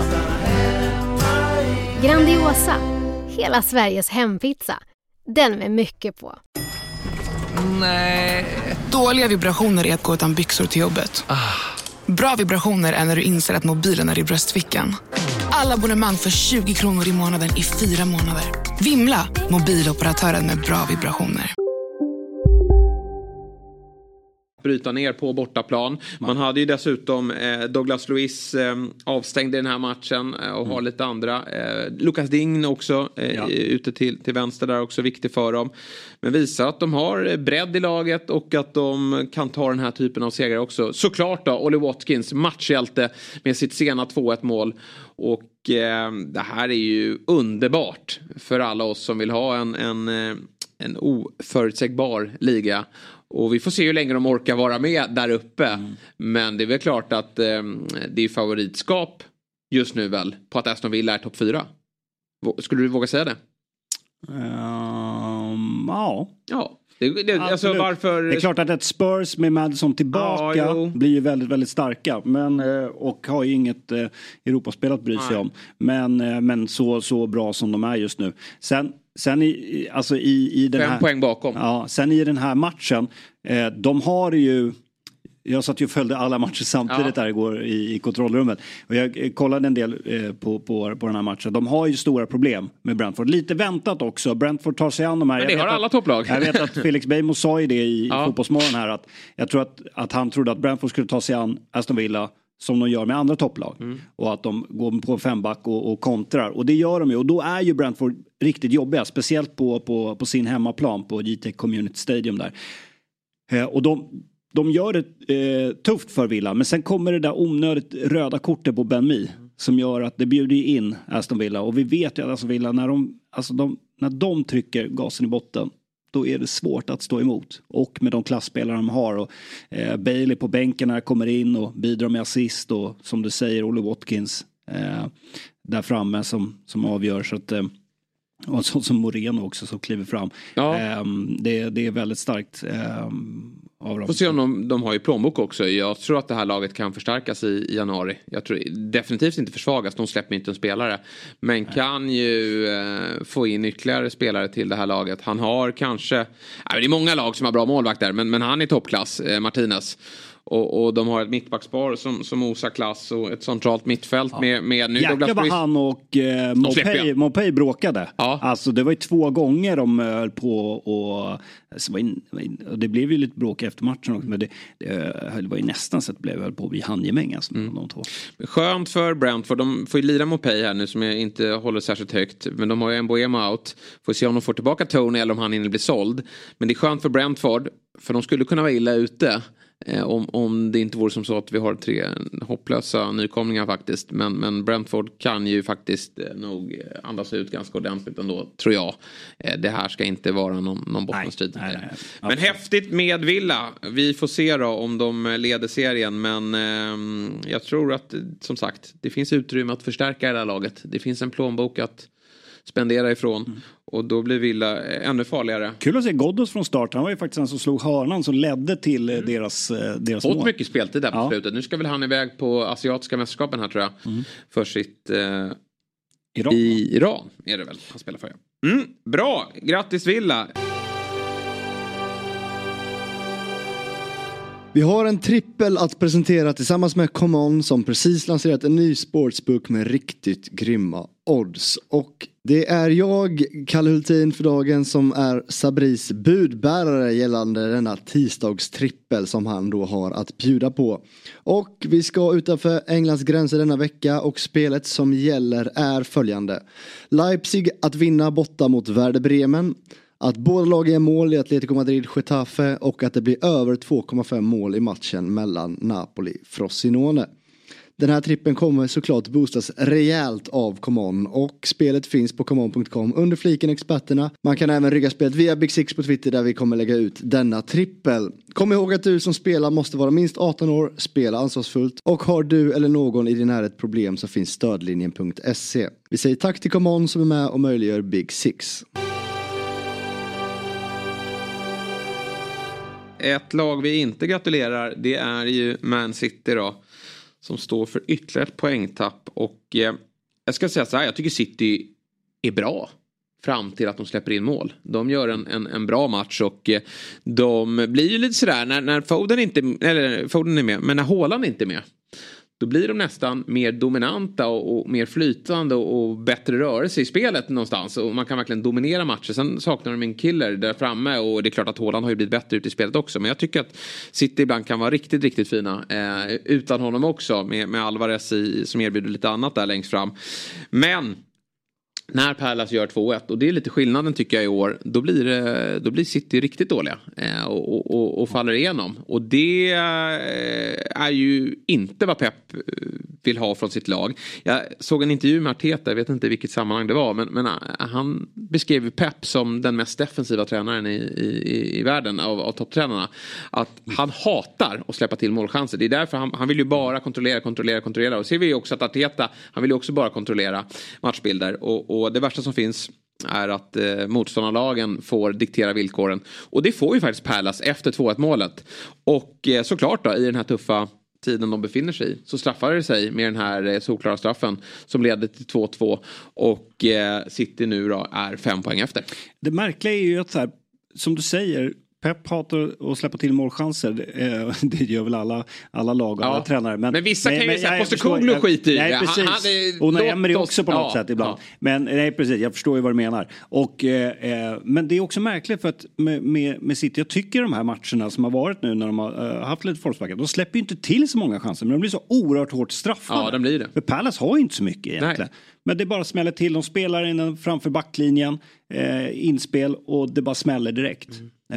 Grandiosa, hela Sveriges hempizza. Den med mycket på. Nej. Dåliga vibrationer är att gå utan byxor till jobbet. Bra vibrationer är när du inser att mobilen är i bröstfickan. Alla abonnemang för 20 kronor i månaden i 4 månader. Vimla, mobiloperatören med bra vibrationer. Bryta ner på bortaplan. Man hade ju dessutom Douglas Luiz avstängd i den här matchen och har lite andra. Lucas Digne också ute till vänster där, också viktig för dem. Men visar att de har bredd i laget och att de kan ta den här typen av segrar också. Såklart då, Ollie Watkins, matchhjälte med sitt sena 2-1 mål. Och det här är ju underbart för alla oss som vill ha en oförutsägbar liga. Och vi får se hur länge de orkar vara med där uppe. Men det är väl klart att det är favoritskap just nu väl på att Aston Villa är topp 4. Skulle du våga säga det? Ja. Ja. Alltså varför... Det är klart att ett Spurs med Madison tillbaka blir ju väldigt, väldigt starka. Men, och har ju inget Europaspel att bry sig om. Men så bra som de är just nu. Sen i den 5 poäng bakom. Ja, sen i den här matchen. De har ju... Jag satt ju och följde alla matcher samtidigt där igår i kontrollrummet. Och jag kollade en del på den här matchen. De har ju stora problem med Brentford. Lite väntat också. Brentford tar sig an de här. Men det har alla topplag. Jag vet att Felix Beijmo sa ju det i Fotbollsmorgon här. Att jag tror att han trodde att Brentford skulle ta sig an Aston Villa som de gör med andra topplag. Och att de går på 5-back och kontrar. Och det gör de ju. Och då är ju Brentford riktigt jobbiga. Speciellt på sin hemmaplan på JTEC Community Stadium där. Och de gör det tufft för Villa. Men sen kommer det där onödigt röda kortet på Ben Mee. Som gör att det bjuder in Aston Villa. Och vi vet ju att Aston Villa när de trycker gasen i botten. Då är det svårt att stå emot. Och med de klassspelare de har. Och Bailey på bänken här kommer in och bidrar med assist. Och som du säger, Ollie Watkins där framme som avgör. Så att... Och en sån som Moreno också som kliver fram. Ja. Det är väldigt starkt av dem. Får se om de har ju plånbok också. Jag tror att det här laget kan förstärkas i januari. Jag tror definitivt inte försvagas. De släpper inte en spelare. Men kan ju få in ytterligare spelare till det här laget. Han har kanske... det är många lag som har bra målvakter. Men han är toppklass, Martinez. Och de har ett mittbackspar som osar klass och ett centralt mittfält med nu Jäklar vad han och Mopey bråkade. Ja. Alltså det var ju 2 gånger de höll på och det blev ju lite bråk efter matchen också, men det var ju nästan så att det blev på vid handgemäng alltså, de två. Skönt för Brentford, de får ju lira Mopey här nu som jag inte håller särskilt högt, men de har ju en Boema out. Får se om de får tillbaka Tony eller om han hinner bli såld. Men det är skönt för Brentford, för de skulle kunna vara illa ute. Om det inte vore som så att vi har 3 hopplösa nykomlingar faktiskt. Men Brentford kan ju faktiskt nog andas ut ganska ordentligt ändå, tror jag. Det här ska inte vara någon bottenstrid. Nej, men häftigt med Villa. Vi får se då om de leder serien. Men jag tror att, som sagt, det finns utrymme att förstärka det här laget. Det finns en plånbok att spendera ifrån. Och då blir Villa ännu farligare. Kul att se Ghoddos från start. Han var ju faktiskt den som slog hörnan som ledde till deras mål. Fått mycket speltid där på slutet. Nu ska väl han iväg på asiatiska mästerskapen här tror jag. För sitt Iran är det väl han spelar för. Bra, grattis Villa. Vi har en trippel att presentera tillsammans med Common som precis lanserat en ny sportsbook med riktigt grymma odds. Och det är jag, Kalle Hultin för dagen, som är Sabris budbärare gällande denna tisdagstrippel som han då har att bjuda på. Och vi ska utanför Englands gränser denna vecka och spelet som gäller är följande. Leipzig att vinna borta mot Werder Bremen. Att båda lag är mål i Atletico Madrid-Getafe och att det blir över 2,5 mål i matchen mellan Napoli-Frosinone. Den här trippen kommer såklart boostas rejält av Common och spelet finns på common.com under fliken experterna. Man kan även rygga spelet via Big Six på Twitter där vi kommer lägga ut denna trippel. Kom ihåg att du som spelar måste vara minst 18 år, spela ansvarsfullt och har du eller någon i din närhet problem så finns stödlinjen.se. Vi säger tack till Common som är med och möjliggör Big Six. Ett lag vi inte gratulerar, det är ju Man City då. Som står för ytterligare ett poängtapp. Och jag ska säga så här, jag tycker City är bra. Fram till att de släpper in mål. De gör en bra match och de blir ju lite sådär när Foden är med, men när Haaland inte är med. Då blir de nästan mer dominanta och mer flytande och bättre rörelse i spelet någonstans. Och man kan verkligen dominera matcher. Sen saknar de en killer där framme. Och det är klart att Haaland har ju blivit bättre ut i spelet också. Men jag tycker att City ibland kan vara riktigt, riktigt fina. Utan honom också. Med Alvarez som erbjuder lite annat där längst fram. Men när Palace gör 2-1, och det är lite skillnaden tycker jag i år, då blir City riktigt dåliga och faller igenom. Och det är ju inte vad Pep vill ha från sitt lag. Jag såg en intervju med Arteta, jag vet inte vilket sammanhang det var, men han beskrev ju Pep som den mest defensiva tränaren i världen av topptränarna. Att han hatar att släppa till målchanser. Det är därför han vill ju bara kontrollera. Och ser vi ju också att Arteta, han vill ju också bara kontrollera matchbilder. Och det värsta som finns är att motståndarlagen får diktera villkoren. Och det får ju faktiskt Palace efter 2-1 målet. Och såklart då, i den här tuffa tiden de befinner sig i, så straffar det sig med den här solklara straffen som leder till 2-2. Och City nu då är 5 poäng efter. Det märkliga är ju att så här, som du säger, Pep hatar att släppa till målchanser. Det gör väl alla lag och alla tränare. Men vissa kan ju säga Postecoglou skit i. Nej, precis. Och Emery också på något sätt ibland. Men nej, precis. Jag förstår ju vad du menar. Och, men det är också märkligt för att med City, jag tycker de här matcherna som har varit nu när de har haft lite forcebackar, de släpper ju inte till så många chanser. Men de blir så oerhört hårt straffade. Ja, de blir det. För Palace har ju inte så mycket egentligen. Nej. Men det bara smäller till. De spelar in framför backlinjen. Inspel och det bara smäller direkt.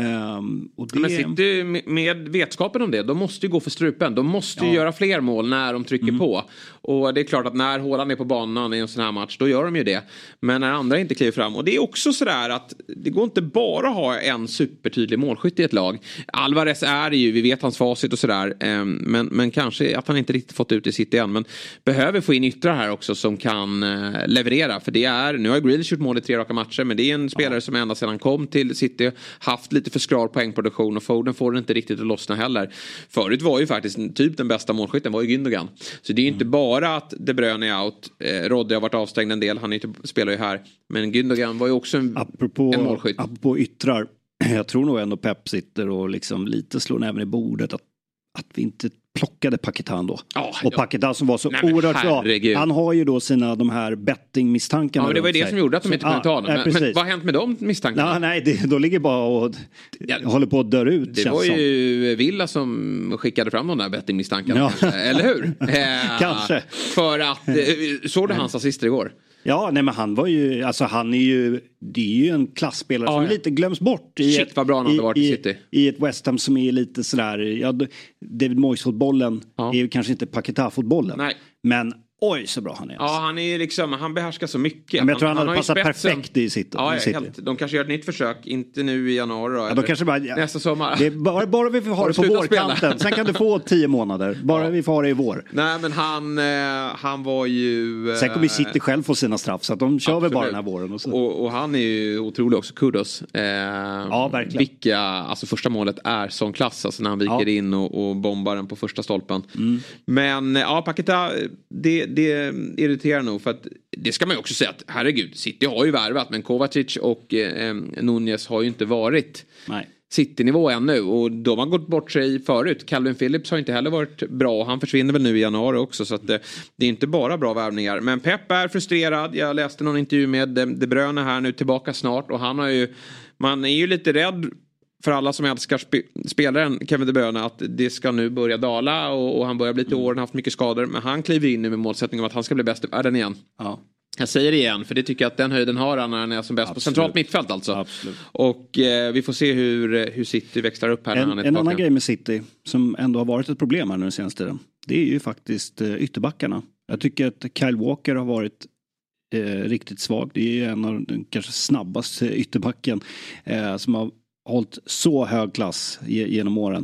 Och det... Men City med vetskapen om det, de måste ju gå för strupen. De måste ju göra fler mål när de trycker på. Och det är klart att när Haaland är på banan i en sån här match, då gör de ju det. Men när andra inte kliver fram. Och det är också sådär att det går inte bara att ha en supertydlig målskytt i ett lag. Alvarez är ju, vi vet hans facit och sådär. Men kanske att han inte riktigt fått ut i City än. Men behöver få in yttrar här också som kan leverera. För det är, nu har Grealish gjort mål i 3 raka matcher, men det är en spelare som ända sedan han kom till City haft lite för skral poängproduktion, och Foden får det inte riktigt att lossna heller. Förut var ju faktiskt typ den bästa målskytten var ju Gündogan. Så det är ju inte bara att De Bruyne är out. Rodri har varit avstängd en del, han spelar ju här. Men Gündogan var ju också en målskytt. Apropå yttrar, jag tror nog ändå Pep sitter och liksom lite slår näven i bordet att vi inte plockade Paquetá då. Och Paquetá som var så oerhört bra. Han har ju då de här bettingmisstankarna. Ja, men det var ju det som gjorde att de inte kunde ta dem. Men vad har hänt med de misstankarna? Nej, då ligger bara och håller på att dö ut. Det var ju Villa som skickade fram de där bettingmisstankarna. Eller hur? Kanske. För att, såg du hans assister igår? Ja, nej men han var ju, alltså han är ju, det är ju en klassspelare som lite glöms bort i vad bra han hade varit i City. I ett West Ham som är lite sådär, David Moyes-fotbollen är ju kanske inte Paquetá-fotbollen. Nej. Men Oj, så bra han är. Ja, han är liksom, han behärskar så mycket. Men jag tror han hade passat perfekt i City. Ja, helt, de kanske gör ett nytt försök, inte nu i januari då, de kanske bara, nästa sommar. Det är bara vi får ha det på vårkanten. Sen kan du få 10 månader. Bara vi får ha det i vår. Nej, men han var ju... Sen kommer City själv få sina straff, så att de kör väl bara den här våren. Och, så. Och han är ju otrolig också, kudos. Ja, verkligen. Vilka, alltså första målet är sån klass, alltså när han viker in och bombar den på första stolpen. Men ja, Paquetá, det irriterar nog, för att det ska man ju också säga att herregud, City har ju värvat, men Kovacic och Nunez har ju inte varit City-nivå ännu, och de har gått bort sig förut. Calvin Phillips har inte heller varit bra, han försvinner väl nu i januari också, så att det är inte bara bra värvningar. Men Pep är frustrerad. Jag läste någon intervju med De Bruyne här nu, tillbaka snart, och han har ju, man är ju lite rädd för alla som älskar spelaren Kevin De Bruyne att det ska nu börja dala, och han börjar bli till åren, haft mycket skador, men han kliver in nu med målsättningen att han ska bli bäst i världen igen. Ja. Jag säger det igen, för det tycker jag att den höjden har han när han är som bäst på centralt mittfält alltså. Absolut. Och vi får se hur City växlar upp här när han är en annan grej med City som ändå har varit ett problem här nu den senaste tiden, det är ju faktiskt ytterbackarna. Jag tycker att Kyle Walker har varit riktigt svag. Det är en av den kanske snabbaste ytterbacken som har hållit så hög klass genom åren.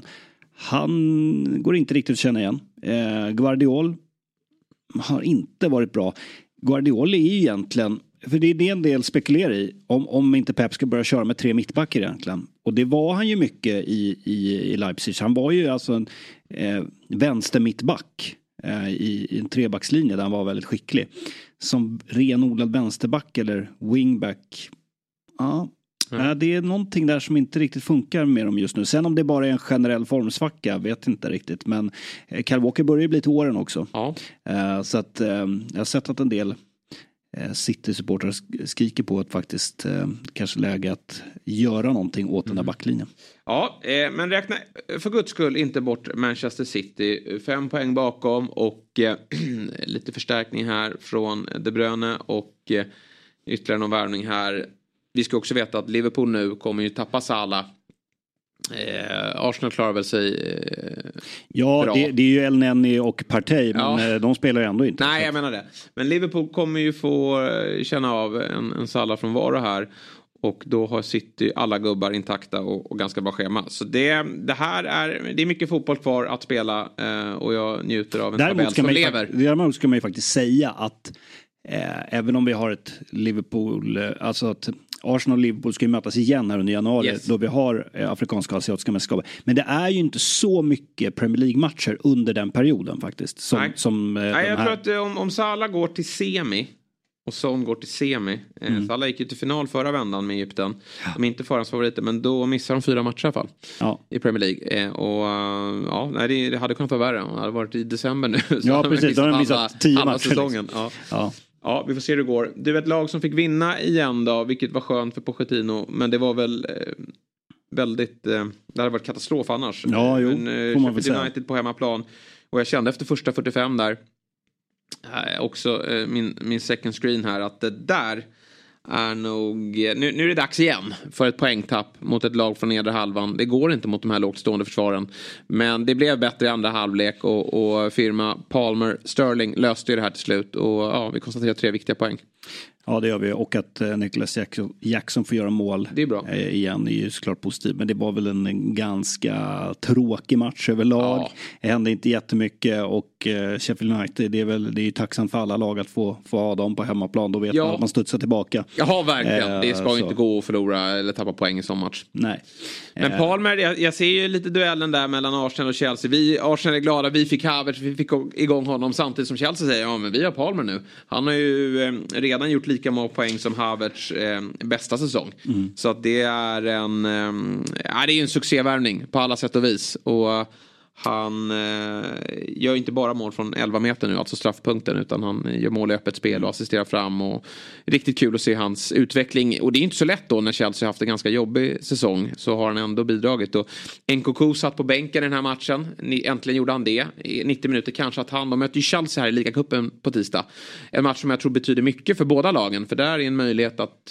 Han går inte riktigt att känna igen. Guardiol har inte varit bra. Guardiol är ju egentligen, för det är det en del spekulerar i, om inte Pep ska börja köra med 3 mittbackar egentligen. Och det var han ju mycket i Leipzig. Han var ju alltså en vänster mittback i en 3-backslinje där han var väldigt skicklig. Som renodlad vänsterback eller wingback. Ja. Det är någonting där som inte riktigt funkar med dem just nu. Sen om det bara är en generell formsvacka, vet inte riktigt. Men Kyle Walker börjar ju bli till åren också. Ja. Så att jag har sett att en del City-supportrar skriker på att faktiskt kanske läge att göra någonting åt den här backlinjen. Ja, men räkna för guds skull inte bort Manchester City. 5 poäng bakom och lite förstärkning här från De Bruyne och ytterligare någon värvning här. Vi ska också veta att Liverpool nu kommer ju tappa Salah. Arsenal klarar väl sig bra. Det är ju El Neni och Partey, men de spelar ju ändå inte. Nej, jag menar det. Men Liverpool kommer ju få känna av en Salah från var och här. Och då har City alla gubbar intakta och ganska bra schema. Så det är mycket fotboll kvar att spela, och jag njuter av en tabell som lever. Däremot ska man ju faktiskt säga att även om vi har ett Liverpool, alltså att Arsenal och Liverpool ska ju mötas igen här under januari, då vi har afrikanska och asiatiska mästerskap. Men det är ju inte så mycket Premier League-matcher under den perioden faktiskt. Nej, jag tror att om Salah går till semi och Son går till semi. Salah gick ju till final förra vändan med Egypten. De är inte förhandsfavoriter, men då missar de 4 matcher i alla fall i Premier League. Det hade kunnat vara värre. Det hade varit i december nu. Ja, precis. De har missat 10 matcher. Säsongen. Liksom. Ja, vi får se hur det går. Det var ett lag som fick vinna igen då, vilket var skönt för Pochettino. Men det var väl väldigt... det hade varit katastrof annars. Ja, jo. Får man väl säga. United på hemmaplan. Och jag kände efter första 45 där, också min second screen här, att det där är nog... Nu är det dags igen för ett poängtapp mot ett lag från nedre halvan. Det går inte mot de här lågt stående försvaren. Men det blev bättre i andra halvlek, och firma Palmer Sterling löste ju det här till slut. Och vi konstaterar 3 viktiga poäng. Ja, det gör vi. Och att Nicholas Jackson får göra mål, det är bra. Igen är ju såklart positivt. Men det var väl en ganska tråkig match överlag. Ja. Det hände inte jättemycket. Och Sheffield United, det är ju tacksamt för alla lag att få ha dem på hemmaplan. Då vet man att man studsar tillbaka. Ja, verkligen. Det ska inte gå att förlora eller tappa poäng i sån match. Nej. Men Palmer, jag ser ju lite duellen där mellan Arsenal och Chelsea. Arsenal är glada, vi fick Havertz, vi fick igång honom, samtidigt som Chelsea säger, men vi har Palmer nu. Han har ju redan gjort lika många poäng som Havertz bästa säsong. Så att det är det är en succévärvning på alla sätt och vis. Och han gör inte bara mål från 11 meter nu, alltså straffpunkten, utan han gör mål i öppet spel och assisterar fram, och riktigt kul att se hans utveckling. Och det är inte så lätt då när Chelsea har haft en ganska jobbig säsong, så har han ändå bidragit. Och Nkunku satt på bänken i den här matchen, äntligen gjorde han det i 90 minuter, kanske att de möter ju Chelsea här i ligacupen på tisdag. En match som jag tror betyder mycket för båda lagen, för där är en möjlighet att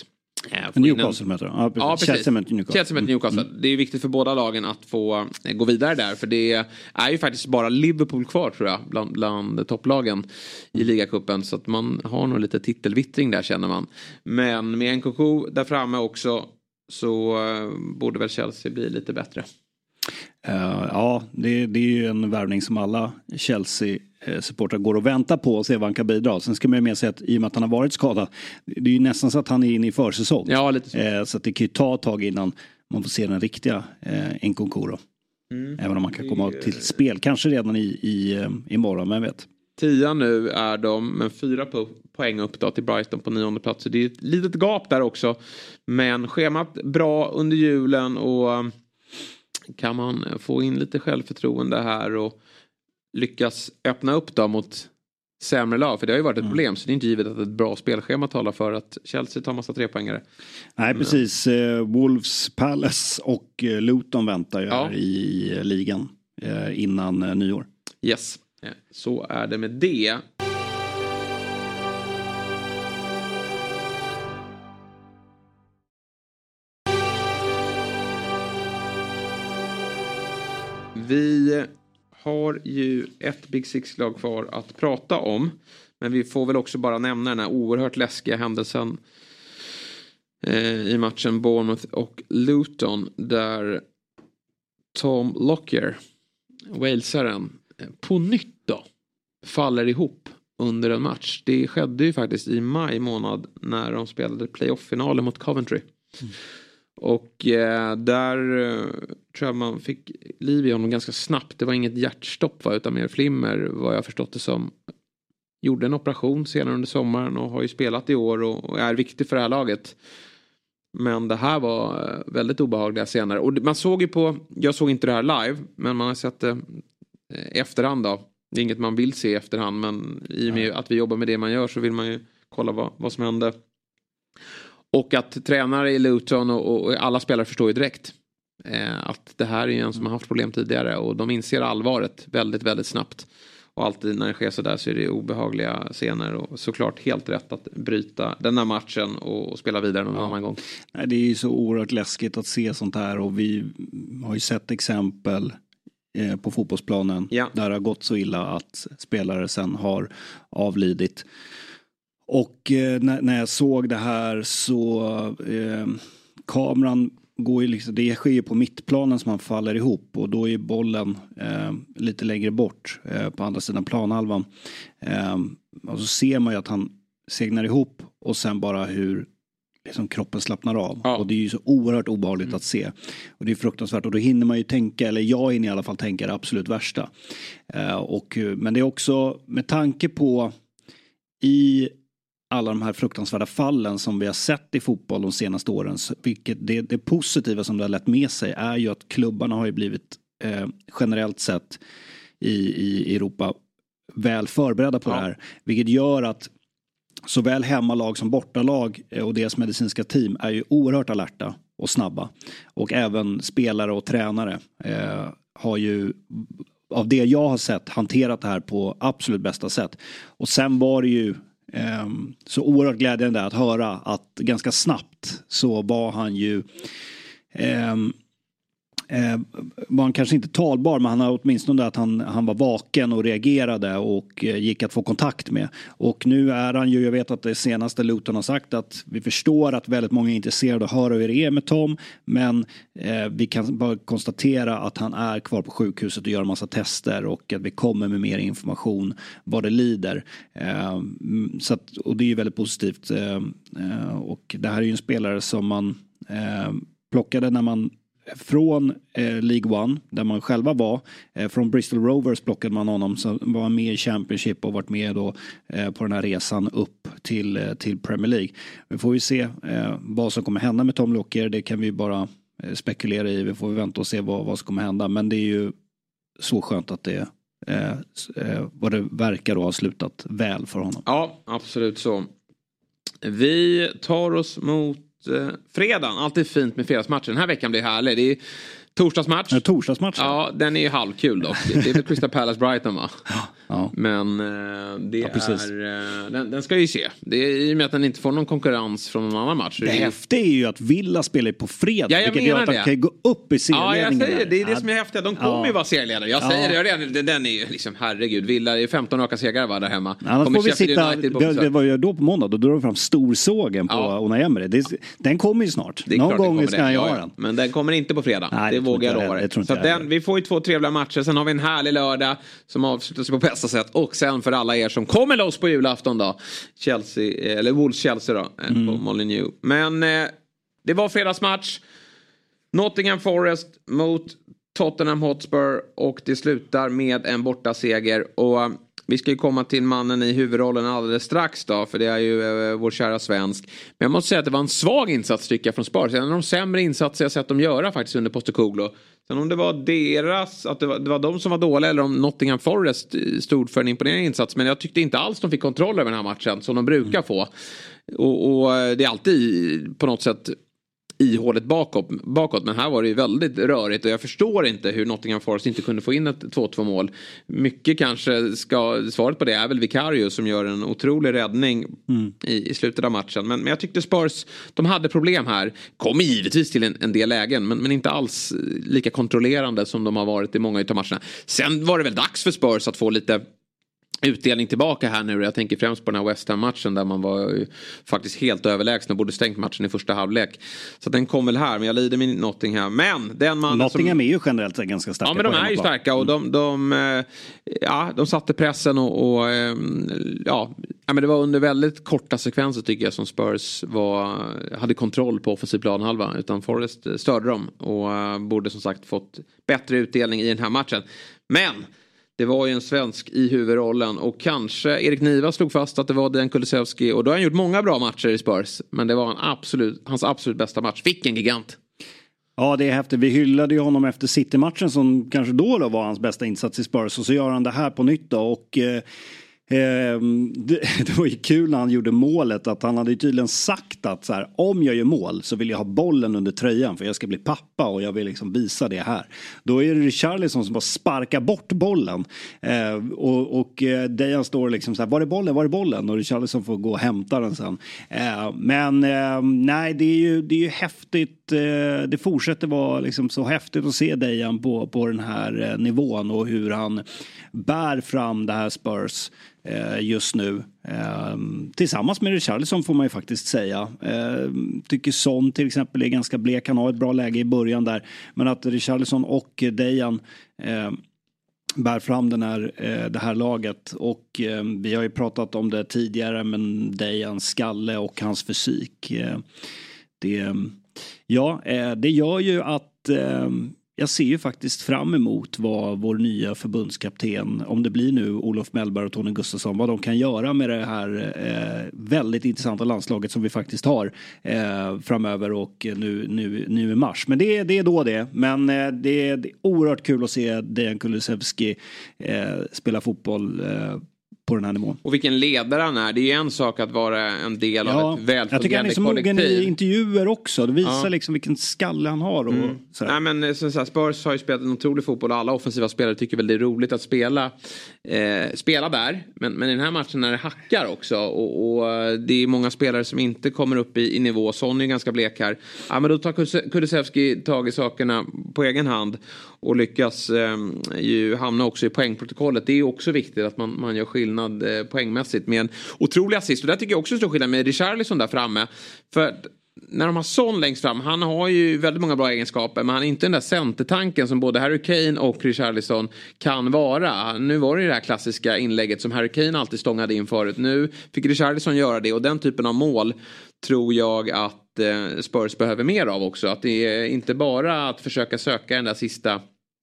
Newcastle möter de. Ja, precis. Chelsea möter Newcastle. Det är viktigt för båda lagen att få gå vidare där. För det är ju faktiskt bara Liverpool kvar, tror jag, bland topplagen i ligacupen. Så att man har nog lite titelvittring där, känner man. Men med Nkunku där framme också, så borde väl Chelsea bli lite bättre. Ja, det är ju en värvning som alla Chelsea-supportrar går och väntar på och se vad han kan bidra. Sen ska man ju med sig att i och med att han har varit skadad, det är ju nästan så att han är inne i försäsong. Ja, lite så. Så att det kan ju ta ett tag innan man får se den riktiga Nkunku då. Även om man kan komma till spel, kanske redan i morgon, men vet. 10 nu är de, men 4 poäng upp då till Brighton på 9:e plats. Så det är ett litet gap där också. Men schemat bra under julen, och kan man få in lite självförtroende här och lyckas öppna upp då mot sämre lag, för det har ju varit ett problem, så det är inte givet att ett bra spelschema talar för att Chelsea tar massa 3-poängare. Nej, precis. Wolves, Palace och Luton väntar ju här i ligan innan nyår. Yes, så är det med det. Vi har ju ett Big Six-lag kvar att prata om. Men vi får väl också bara nämna den här oerhört läskiga händelsen i matchen Bournemouth och Luton. Där Tom Lockyer, walesaren, på nytt då faller ihop under en match. Det skedde ju faktiskt i maj månad när de spelade playoff-finalen mot Coventry. Och där tror jag man fick liv i honom ganska snabbt. Det var inget hjärtstopp, utan mer flimmer, vad jag förstått det som. Gjorde en operation senare under sommaren och har ju spelat i år och är viktig för det här laget. Men det här var väldigt obehagliga scener. Och man såg ju jag såg inte det här live, men man har sett det efterhand då. Det är inget man vill se i efterhand, men i och med att vi jobbar med det man gör så vill man ju kolla vad som hände. Och att tränare i Luton och alla spelare förstår ju direkt att det här är en som har haft problem tidigare, och de inser allvaret väldigt, väldigt snabbt. Och alltid när det sker så där så är det obehagliga scener, och såklart helt rätt att bryta den här matchen och spela vidare någon annan gång. Nej, det är ju så oerhört läskigt att se sånt här, och vi har ju sett exempel på fotbollsplanen där det har gått så illa att spelare sen har avlidit. Och när jag såg det här så kameran går ju liksom, det sker ju på mittplanen som man faller ihop, och då är bollen lite längre bort på andra sidan planhalvan. Och så ser man ju att han segnar ihop, och sen bara hur liksom kroppen slappnar av. Och det är ju så oerhört obehagligt att se. Och det är fruktansvärt, och då hinner man ju tänka, eller jag hinner i alla fall tänka det absolut värsta. Men det är också med tanke på i alla de här fruktansvärda fallen som vi har sett i fotboll de senaste åren, vilket det positiva som det har lett med sig är ju att klubbarna har ju blivit generellt sett i Europa väl förberedda på det här, vilket gör att såväl hemmalag som bortalag och deras medicinska team är ju oerhört alerta och snabba, och även spelare och tränare har ju, av det jag har sett, hanterat det här på absolut bästa sätt. Och sen var det ju så oerhört glädjande att höra att ganska snabbt så var han ju var han kanske inte talbar, men han har åtminstone att han var vaken och reagerade och gick att få kontakt med. Och nu är han ju, jag vet att det senaste Luton har sagt att vi förstår att väldigt många är intresserade att höra hur det är med Tom, men vi kan bara konstatera att han är kvar på sjukhuset och gör en massa tester, och att vi kommer med mer information vad det lider. Så att, och det är ju väldigt positivt, och det här är ju en spelare som man plockade när man från League One, där man själva var, från Bristol Rovers plockade man honom, så var han med i Championship och varit med då på den här resan upp till Premier League. Vi får ju se vad som kommer hända med Tom Lockyer, det kan vi bara spekulera i, vi får vänta och se vad som kommer hända, men det är ju så skönt att det vad det verkar då ha slutat väl för honom. Ja, absolut så. Vi tar oss mot fredagen, alltid fint med fredagsmatchen. Den här veckan blir härlig. Det är torsdagsmatch. Torsdagsmatch. Ja, den är ju halvkul dock. Det är väl Crystal Palace Brighton, va? Men det är... Den ska ju se. Det är i och med att den inte får någon konkurrens från någon annan match. Det häftiga är ju att Villa spelar på fredag. Ja, vilket gör att de kan gå upp i serieledningen. Ja, jag säger det. är det som är häftigt. De kommer ju vara serieledare. Jag säger det redan. Den är ju liksom, herregud. Villa är 15 raka segrar där hemma. Annars får vi sitta... Det var ju då på måndag. Då drar vi fram storsågen på Unai Emery. Den kommer ju snart. Någon gång ska jag göra den. Men den kommer inte på fredag. Nej, det vågar jag lova. Så vi får ju 2 trevliga matcher. Sen har vi en härlig lördag som avslutas på bästa sätt. Och sen för alla er som kommer loss på julafton då. Chelsea, eller Wolves-Chelsea då. På Molineux. Men det var fredagsmatch. Nottingham Forest mot Tottenham Hotspur. Och det slutar med en bortaseger. Och vi ska ju komma till mannen i huvudrollen alldeles strax då. För det är ju vår kära svensk. Men jag måste säga att det var en svag insats tycker jag från Spurs. En av de sämre insatser jag sett dem göra faktiskt under Postecoglou. Sen om det var deras, att det var de som var dåliga eller om Nottingham Forest stod för en imponerande insats. Men jag tyckte inte alls de fick kontroll över den här matchen som de brukar få. Och det är alltid på något sätt ihåligt bakåt. Men här var det ju väldigt rörigt och jag förstår inte hur Nottingham Forest inte kunde få in ett 2-2 mål. Mycket kanske svaret på det är väl Vicario som gör en otrolig räddning i slutet av matchen. Men jag tyckte Spurs, de hade problem här. Kom givetvis till en del lägen men inte alls lika kontrollerande som de har varit i många utav matcherna. Sen var det väl dags för Spurs att få lite utdelning tillbaka här nu. Jag tänker främst på den här West Ham-matchen där man var faktiskt helt överlägsen och borde stängt matchen i första halvlek. Så den kom väl här, men jag lider med Nottingham. Men den mannen Nottingham är ju generellt ganska starka. Ja, men de är ju starka och de satte pressen och men det var under väldigt korta sekvenser tycker jag som Spurs hade kontroll på offensiv planhalva. Utan Forest störde dem och borde som sagt fått bättre utdelning i den här matchen. Men det var ju en svensk i huvudrollen och kanske Erik Niva slog fast att det var Dejan Kulusevski och då har han gjort många bra matcher i Spurs. Men det var hans absolut bästa match. Vilken gigant! Ja, det är häftigt. Vi hyllade ju honom efter City-matchen som kanske då var hans bästa insats i Spurs och så gör han det här på nytt då och det var ju kul när han gjorde målet att han hade ju tydligen sagt att så här, om jag gör mål så vill jag ha bollen under tröjan för jag ska bli pappa och jag vill liksom visa det här. Då är det Richarlison som bara sparkar bort bollen och Dejan står liksom så här, var är bollen? Och Richarlison får gå och hämta den sen. Men nej, det är ju häftigt. Det fortsätter vara liksom så häftigt att se Dejan på den här nivån och hur han bär fram det här Spurs just nu. Tillsammans med Richarlison får man ju faktiskt säga. Tycker Son till exempel är ganska blek. Han har ett bra läge i början där. Men att Richarlison och Dejan bär fram det här laget. Och vi har ju pratat om det tidigare, men Dejans skalle och hans fysik. Det gör ju att jag ser ju faktiskt fram emot vad vår nya förbundskapten, om det blir nu Olof Mellberg och Tony Gustafsson, vad de kan göra med det här väldigt intressanta landslaget som vi faktiskt har framöver och nu i mars. Men det är då det. Men det är oerhört kul att se Dejan Kulusevski spela fotboll på den här nivån. Och vilken ledare han är. Det är ju en sak att vara en del av ett välfungerande kollektiv. Jag tycker han är så mogen i intervjuer också. Det visar liksom vilken skalle han har. Och Nej, men så här, Spurs har ju spelat en otrolig fotboll och alla offensiva spelare tycker väl det är roligt att spela där. Men i den här matchen när det hackar också och det är många spelare som inte kommer upp i nivå. Son är ganska blek här. Ja, men då tar Kulusevski tag i sakerna på egen hand och lyckas ju hamna också i poängprotokollet. Det är också viktigt att man gör skillnad poängmässigt med en otrolig assist. Och där tycker jag också stor skillnad med Richarlison där framme. För när de har Son längst fram, han har ju väldigt många bra egenskaper, men han är inte den där centertanken som både Harry Kane och Richarlison kan vara. Nu var det ju det här klassiska inlägget som Harry Kane alltid stångade in förut. Nu fick Richarlison göra det och den typen av mål tror jag att Spurs behöver mer av också. Att det är inte bara att försöka söka den där sista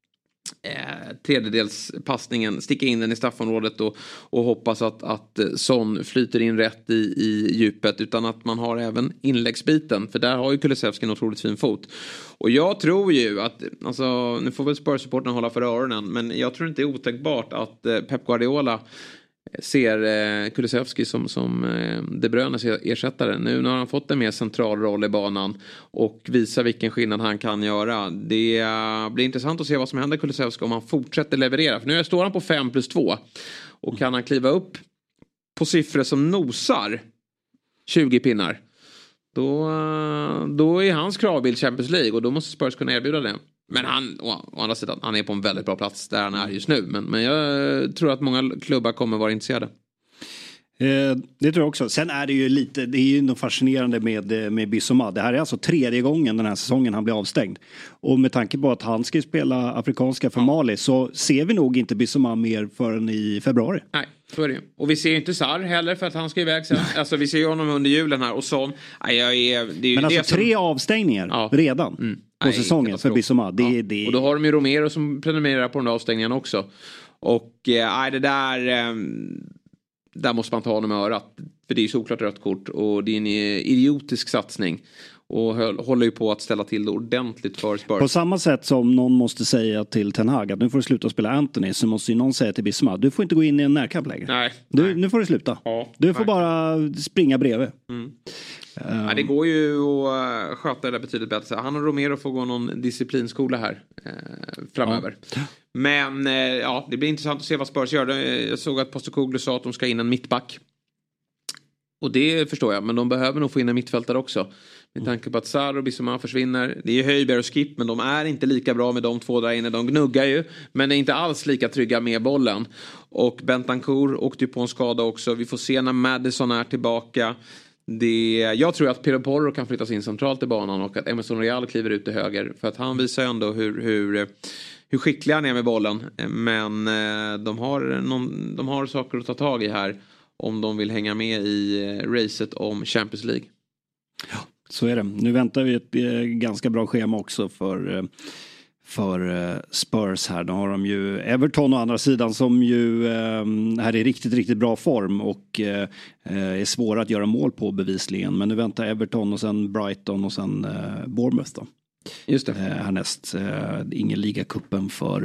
tredjedelspassningen, sticka in den i straffområdet och hoppas att Son flyter in rätt i djupet, utan att man har även inläggsbiten, för där har ju Kulusevski en otroligt fin fot. Och jag tror ju att, alltså, nu får väl Spurs-supporten hålla för öronen, men jag tror inte det är otänkbart att Pep Guardiola ser Kulusevski som De Bruynes ersättare. Nu när han fått en mer central roll i banan och visar vilken skillnad han kan göra. Det blir intressant att se vad som händer Kulusevski om han fortsätter leverera. För nu står han på 5+2. Och kan han kliva upp på siffror som nosar 20 pinnar, då är hans kravbild Champions League, och då måste Spurs kunna erbjuda det. Men å andra sidan, han är på en väldigt bra plats där han är just nu. Men jag tror att många klubbar kommer vara intresserade. Det tror jag också. Sen är det ju lite, det är ju något fascinerande med Bissouma. Det här är alltså 3:e gången den här säsongen han blir avstängd. Och med tanke på att han ska spela afrikanska för Mali, så ser vi nog inte Bissouma mer förrän i februari. Nej, så är det ju. Och vi ser ju inte Sarr heller, för att han ska iväg sen. Alltså vi ser ju honom under julen här, och sån. Men alltså 3 avstängningar redan på säsongen för Bissouma. Och då har de ju Romero som prenumererar på den där avstängningen också. Och det där måste man ta honom i örat. För det är ju såklart rött kort. Och det är en idiotisk satsning. Och håller ju på att ställa till det ordentligt för Spurs. På samma sätt som någon måste säga till Ten Hag att nu får du sluta spela Anthony, så måste ju någon säga till Bissouma, du får inte gå in i en närkamp längre. Nej. Nu får du sluta. Du får bara springa bredvid. Det går ju att sköta det där betydligt bättre. Han och Romero får gå någon disciplinskola här framöver. Men det blir intressant att se vad Spurs gör. Jag såg att Postecoglou sa att de ska in en mittback. Och det förstår jag, men de behöver nog få in en mittfältare också. Med tanke på att Sarr och Bissouma försvinner. Det är ju Höjberg och Skip, men de är inte lika bra med de två där inne. De gnuggar ju, men är inte alls lika trygga med bollen. Och Bentancur åkte ju på en skada också. Vi får se när Maddison är tillbaka. Jag tror att Pedro Porro kan flyttas in centralt i banan, och att Emerson Royal kliver ut till höger. För att han visar ju ändå hur skicklig han är med bollen. Men de har saker att ta tag i här om de vill hänga med i racet om Champions League. Ja, så är det. Nu väntar vi ett ganska bra schema också för Spurs här. Då har de ju Everton å andra sidan, som ju här är riktigt, riktigt bra form och är svåra att göra mål på bevisligen. Men nu väntar Everton och sen Brighton och sen Bournemouth då. Just det. Härnäst. Ingen ligacupen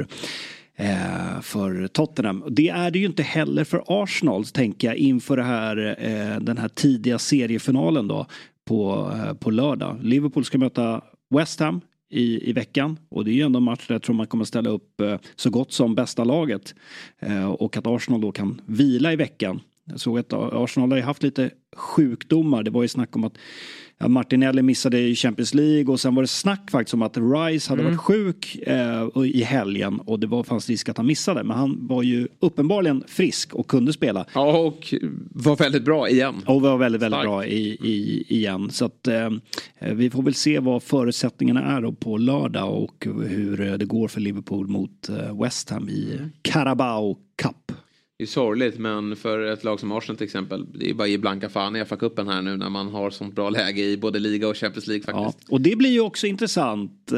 för Tottenham. Det är det ju inte heller för Arsenal, tänker jag, inför den här tidiga seriefinalen då på lördag. Liverpool ska möta West Ham i veckan, och det är ju ändå en match där jag tror man kommer ställa upp så gott som bästa laget, och att Arsenal då kan vila i veckan. Jag såg att Arsenal har haft lite sjukdomar. Det var ju snack om att Martinelli missade i Champions League, och sen var det snack faktiskt om att Rice hade varit sjuk i helgen, och det fanns risk att han missade, men han var ju uppenbarligen frisk och kunde spela. Ja, och var väldigt bra igen. Och var väldigt, väldigt bra igen. Så att vi får väl se vad förutsättningarna är då på lördag, och hur det går för Liverpool mot West Ham i Carabao Cup. Det är sorgligt, men för ett lag som Arsenal till exempel, det är bara i blanka fan i FA-cupen här nu när man har sånt bra läge i både liga och Champions League faktiskt. Ja, och det blir ju också intressant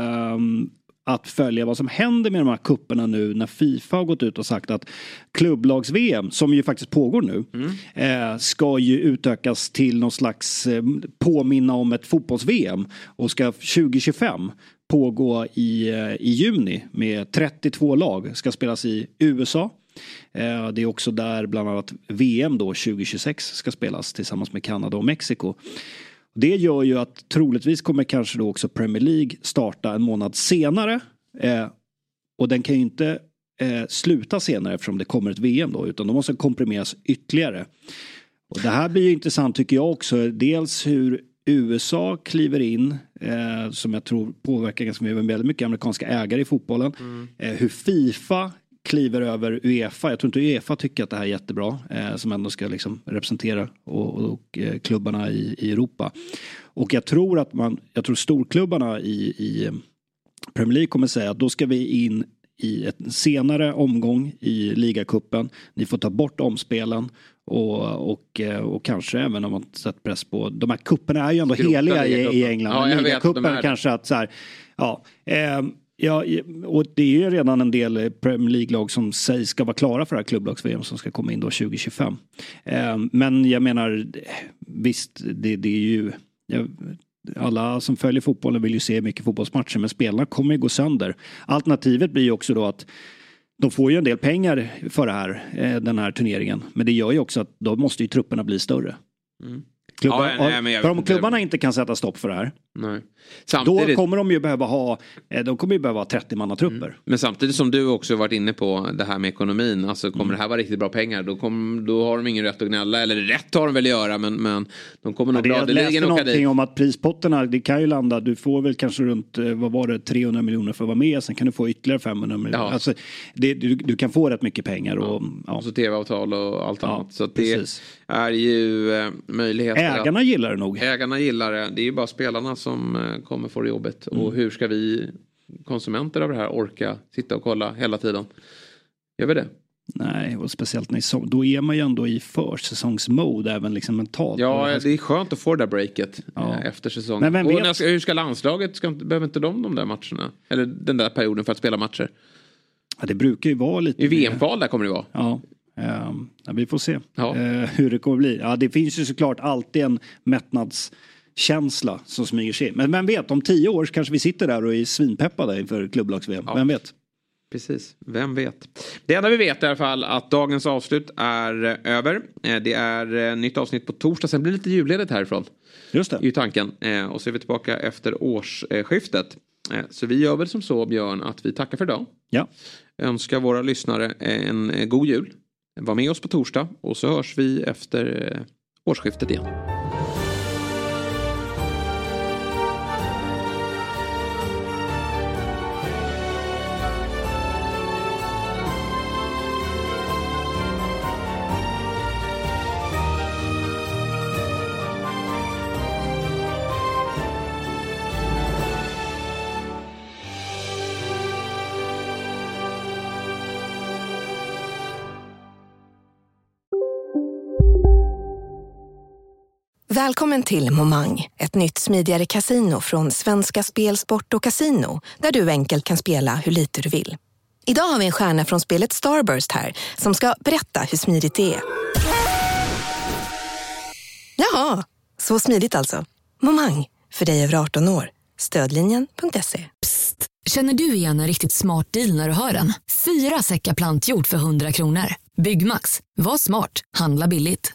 att följa vad som händer med de här kupperna nu när FIFA har gått ut och sagt att klubblags-VM, som ju faktiskt pågår nu, ska ju utökas till någon slags påminna om ett fotbolls-VM, och ska 2025 pågå i juni med 32 lag, ska spelas i USA. Det är också där bland annat VM då 2026 ska spelas tillsammans med Kanada och Mexiko. Det gör ju att troligtvis kommer kanske då också Premier League starta en månad senare, och den kan ju inte sluta senare eftersom det kommer ett VM då, utan de måste komprimeras ytterligare. Och det här blir ju intressant tycker jag också, dels hur USA kliver in, som jag tror påverkar ganska mycket amerikanska ägare i fotbollen, hur FIFA kliver över UEFA. Jag tror inte UEFA tycker att det här är jättebra, som ändå ska liksom representera och klubbarna i Europa. Och jag tror storklubbarna i Premier League kommer säga att då ska vi in i en senare omgång i ligacupen. Ni får ta bort omspelen och kanske även om man sätter press på. De här kupperna är ju ändå heliga i England. Ja, jag vet, ligacupen kanske att så här, ja, och det är ju redan en del Premier League-lag som sägs ska vara klara för det här klubblags-VM som ska komma in då 2025. Men jag menar, visst, det är ju... Alla som följer fotbollen vill ju se mycket fotbollsmatcher, men spelarna kommer ju gå sönder. Alternativet blir ju också då att de får ju en del pengar för det här, den här turneringen. Men det gör ju också att då måste ju trupperna bli större. För om klubbarna inte kan sätta stopp för det här. Nej. Då kommer de ju behöva ha 30-mannatrupper. Men samtidigt som du också varit inne på det här med ekonomin. Alltså kommer det här vara riktigt bra pengar, då har de ingen rätt att gnälla. Eller rätt har de väl att göra, men de kommer nog gladeligen åka dit. Någonting om att prispotterna, det kan ju landa, du får väl kanske runt, 300 miljoner för att vara med. Sen kan du få ytterligare 500 miljoner. Ja. Alltså, du kan få rätt mycket pengar. Och så tv-avtal och allt annat. Så det är ju möjligheter. Ägarna gillar det nog. Ägarna gillar det. Det är ju bara spelarna som kommer få det jobbet. Och hur ska vi konsumenter av det här orka sitta och kolla hela tiden? Gör vi det? Nej, och speciellt då är man ju ändå i försäsongsmode även liksom mentalt. Ja, det är skönt att få det där breaket efter säsongen. Men hur ska landslaget, behöver inte de där matcherna? Eller den där perioden för att spela matcher? Ja, det brukar ju vara lite... I VM-kval där kommer det vara. Ja. Vi får se hur det kommer bli. Ja, det finns ju såklart alltid en mättnadskänsla som smyger sig. Men vem vet, om 10 år kanske vi sitter där och är svinpeppade inför klubblags-VM. Ja. Vem vet? Precis, vem vet. Det enda vi vet i alla fall att dagens avslut är över. Det är nytt avsnitt på torsdag. Sen blir det lite julledigt härifrån. Just det. I tanken. Och så är vi tillbaka efter årsskiftet. Så vi gör väl som så, Björn, att vi tackar för idag. Ja. Önskar våra lyssnare en god jul. Var med oss på torsdag. Och så hörs vi efter årsskiftet igen. Välkommen till Momang, ett nytt smidigare casino från Svenska Spel, Sport och Casino, där du enkelt kan spela hur lite du vill. Idag har vi en stjärna från spelet Starburst här, som ska berätta hur smidigt det är. Jaha, så smidigt alltså. Momang, för dig över 18 år. Stödlinjen.se. Psst, känner du igen en riktigt smart deal när du hör den? 4 säckar plantjord för 100 kronor. Byggmax, var smart, handla billigt.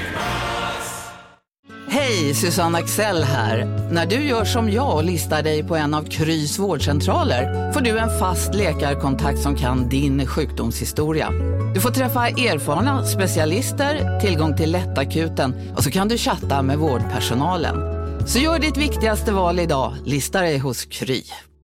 Hej, Susanne Axel här. När du gör som jag och listar dig på en av Krys vårdcentraler får du en fast läkarkontakt som kan din sjukdomshistoria. Du får träffa erfarna specialister, tillgång till lättakuten och så kan du chatta med vårdpersonalen. Så gör ditt viktigaste val idag, lista dig hos Kry.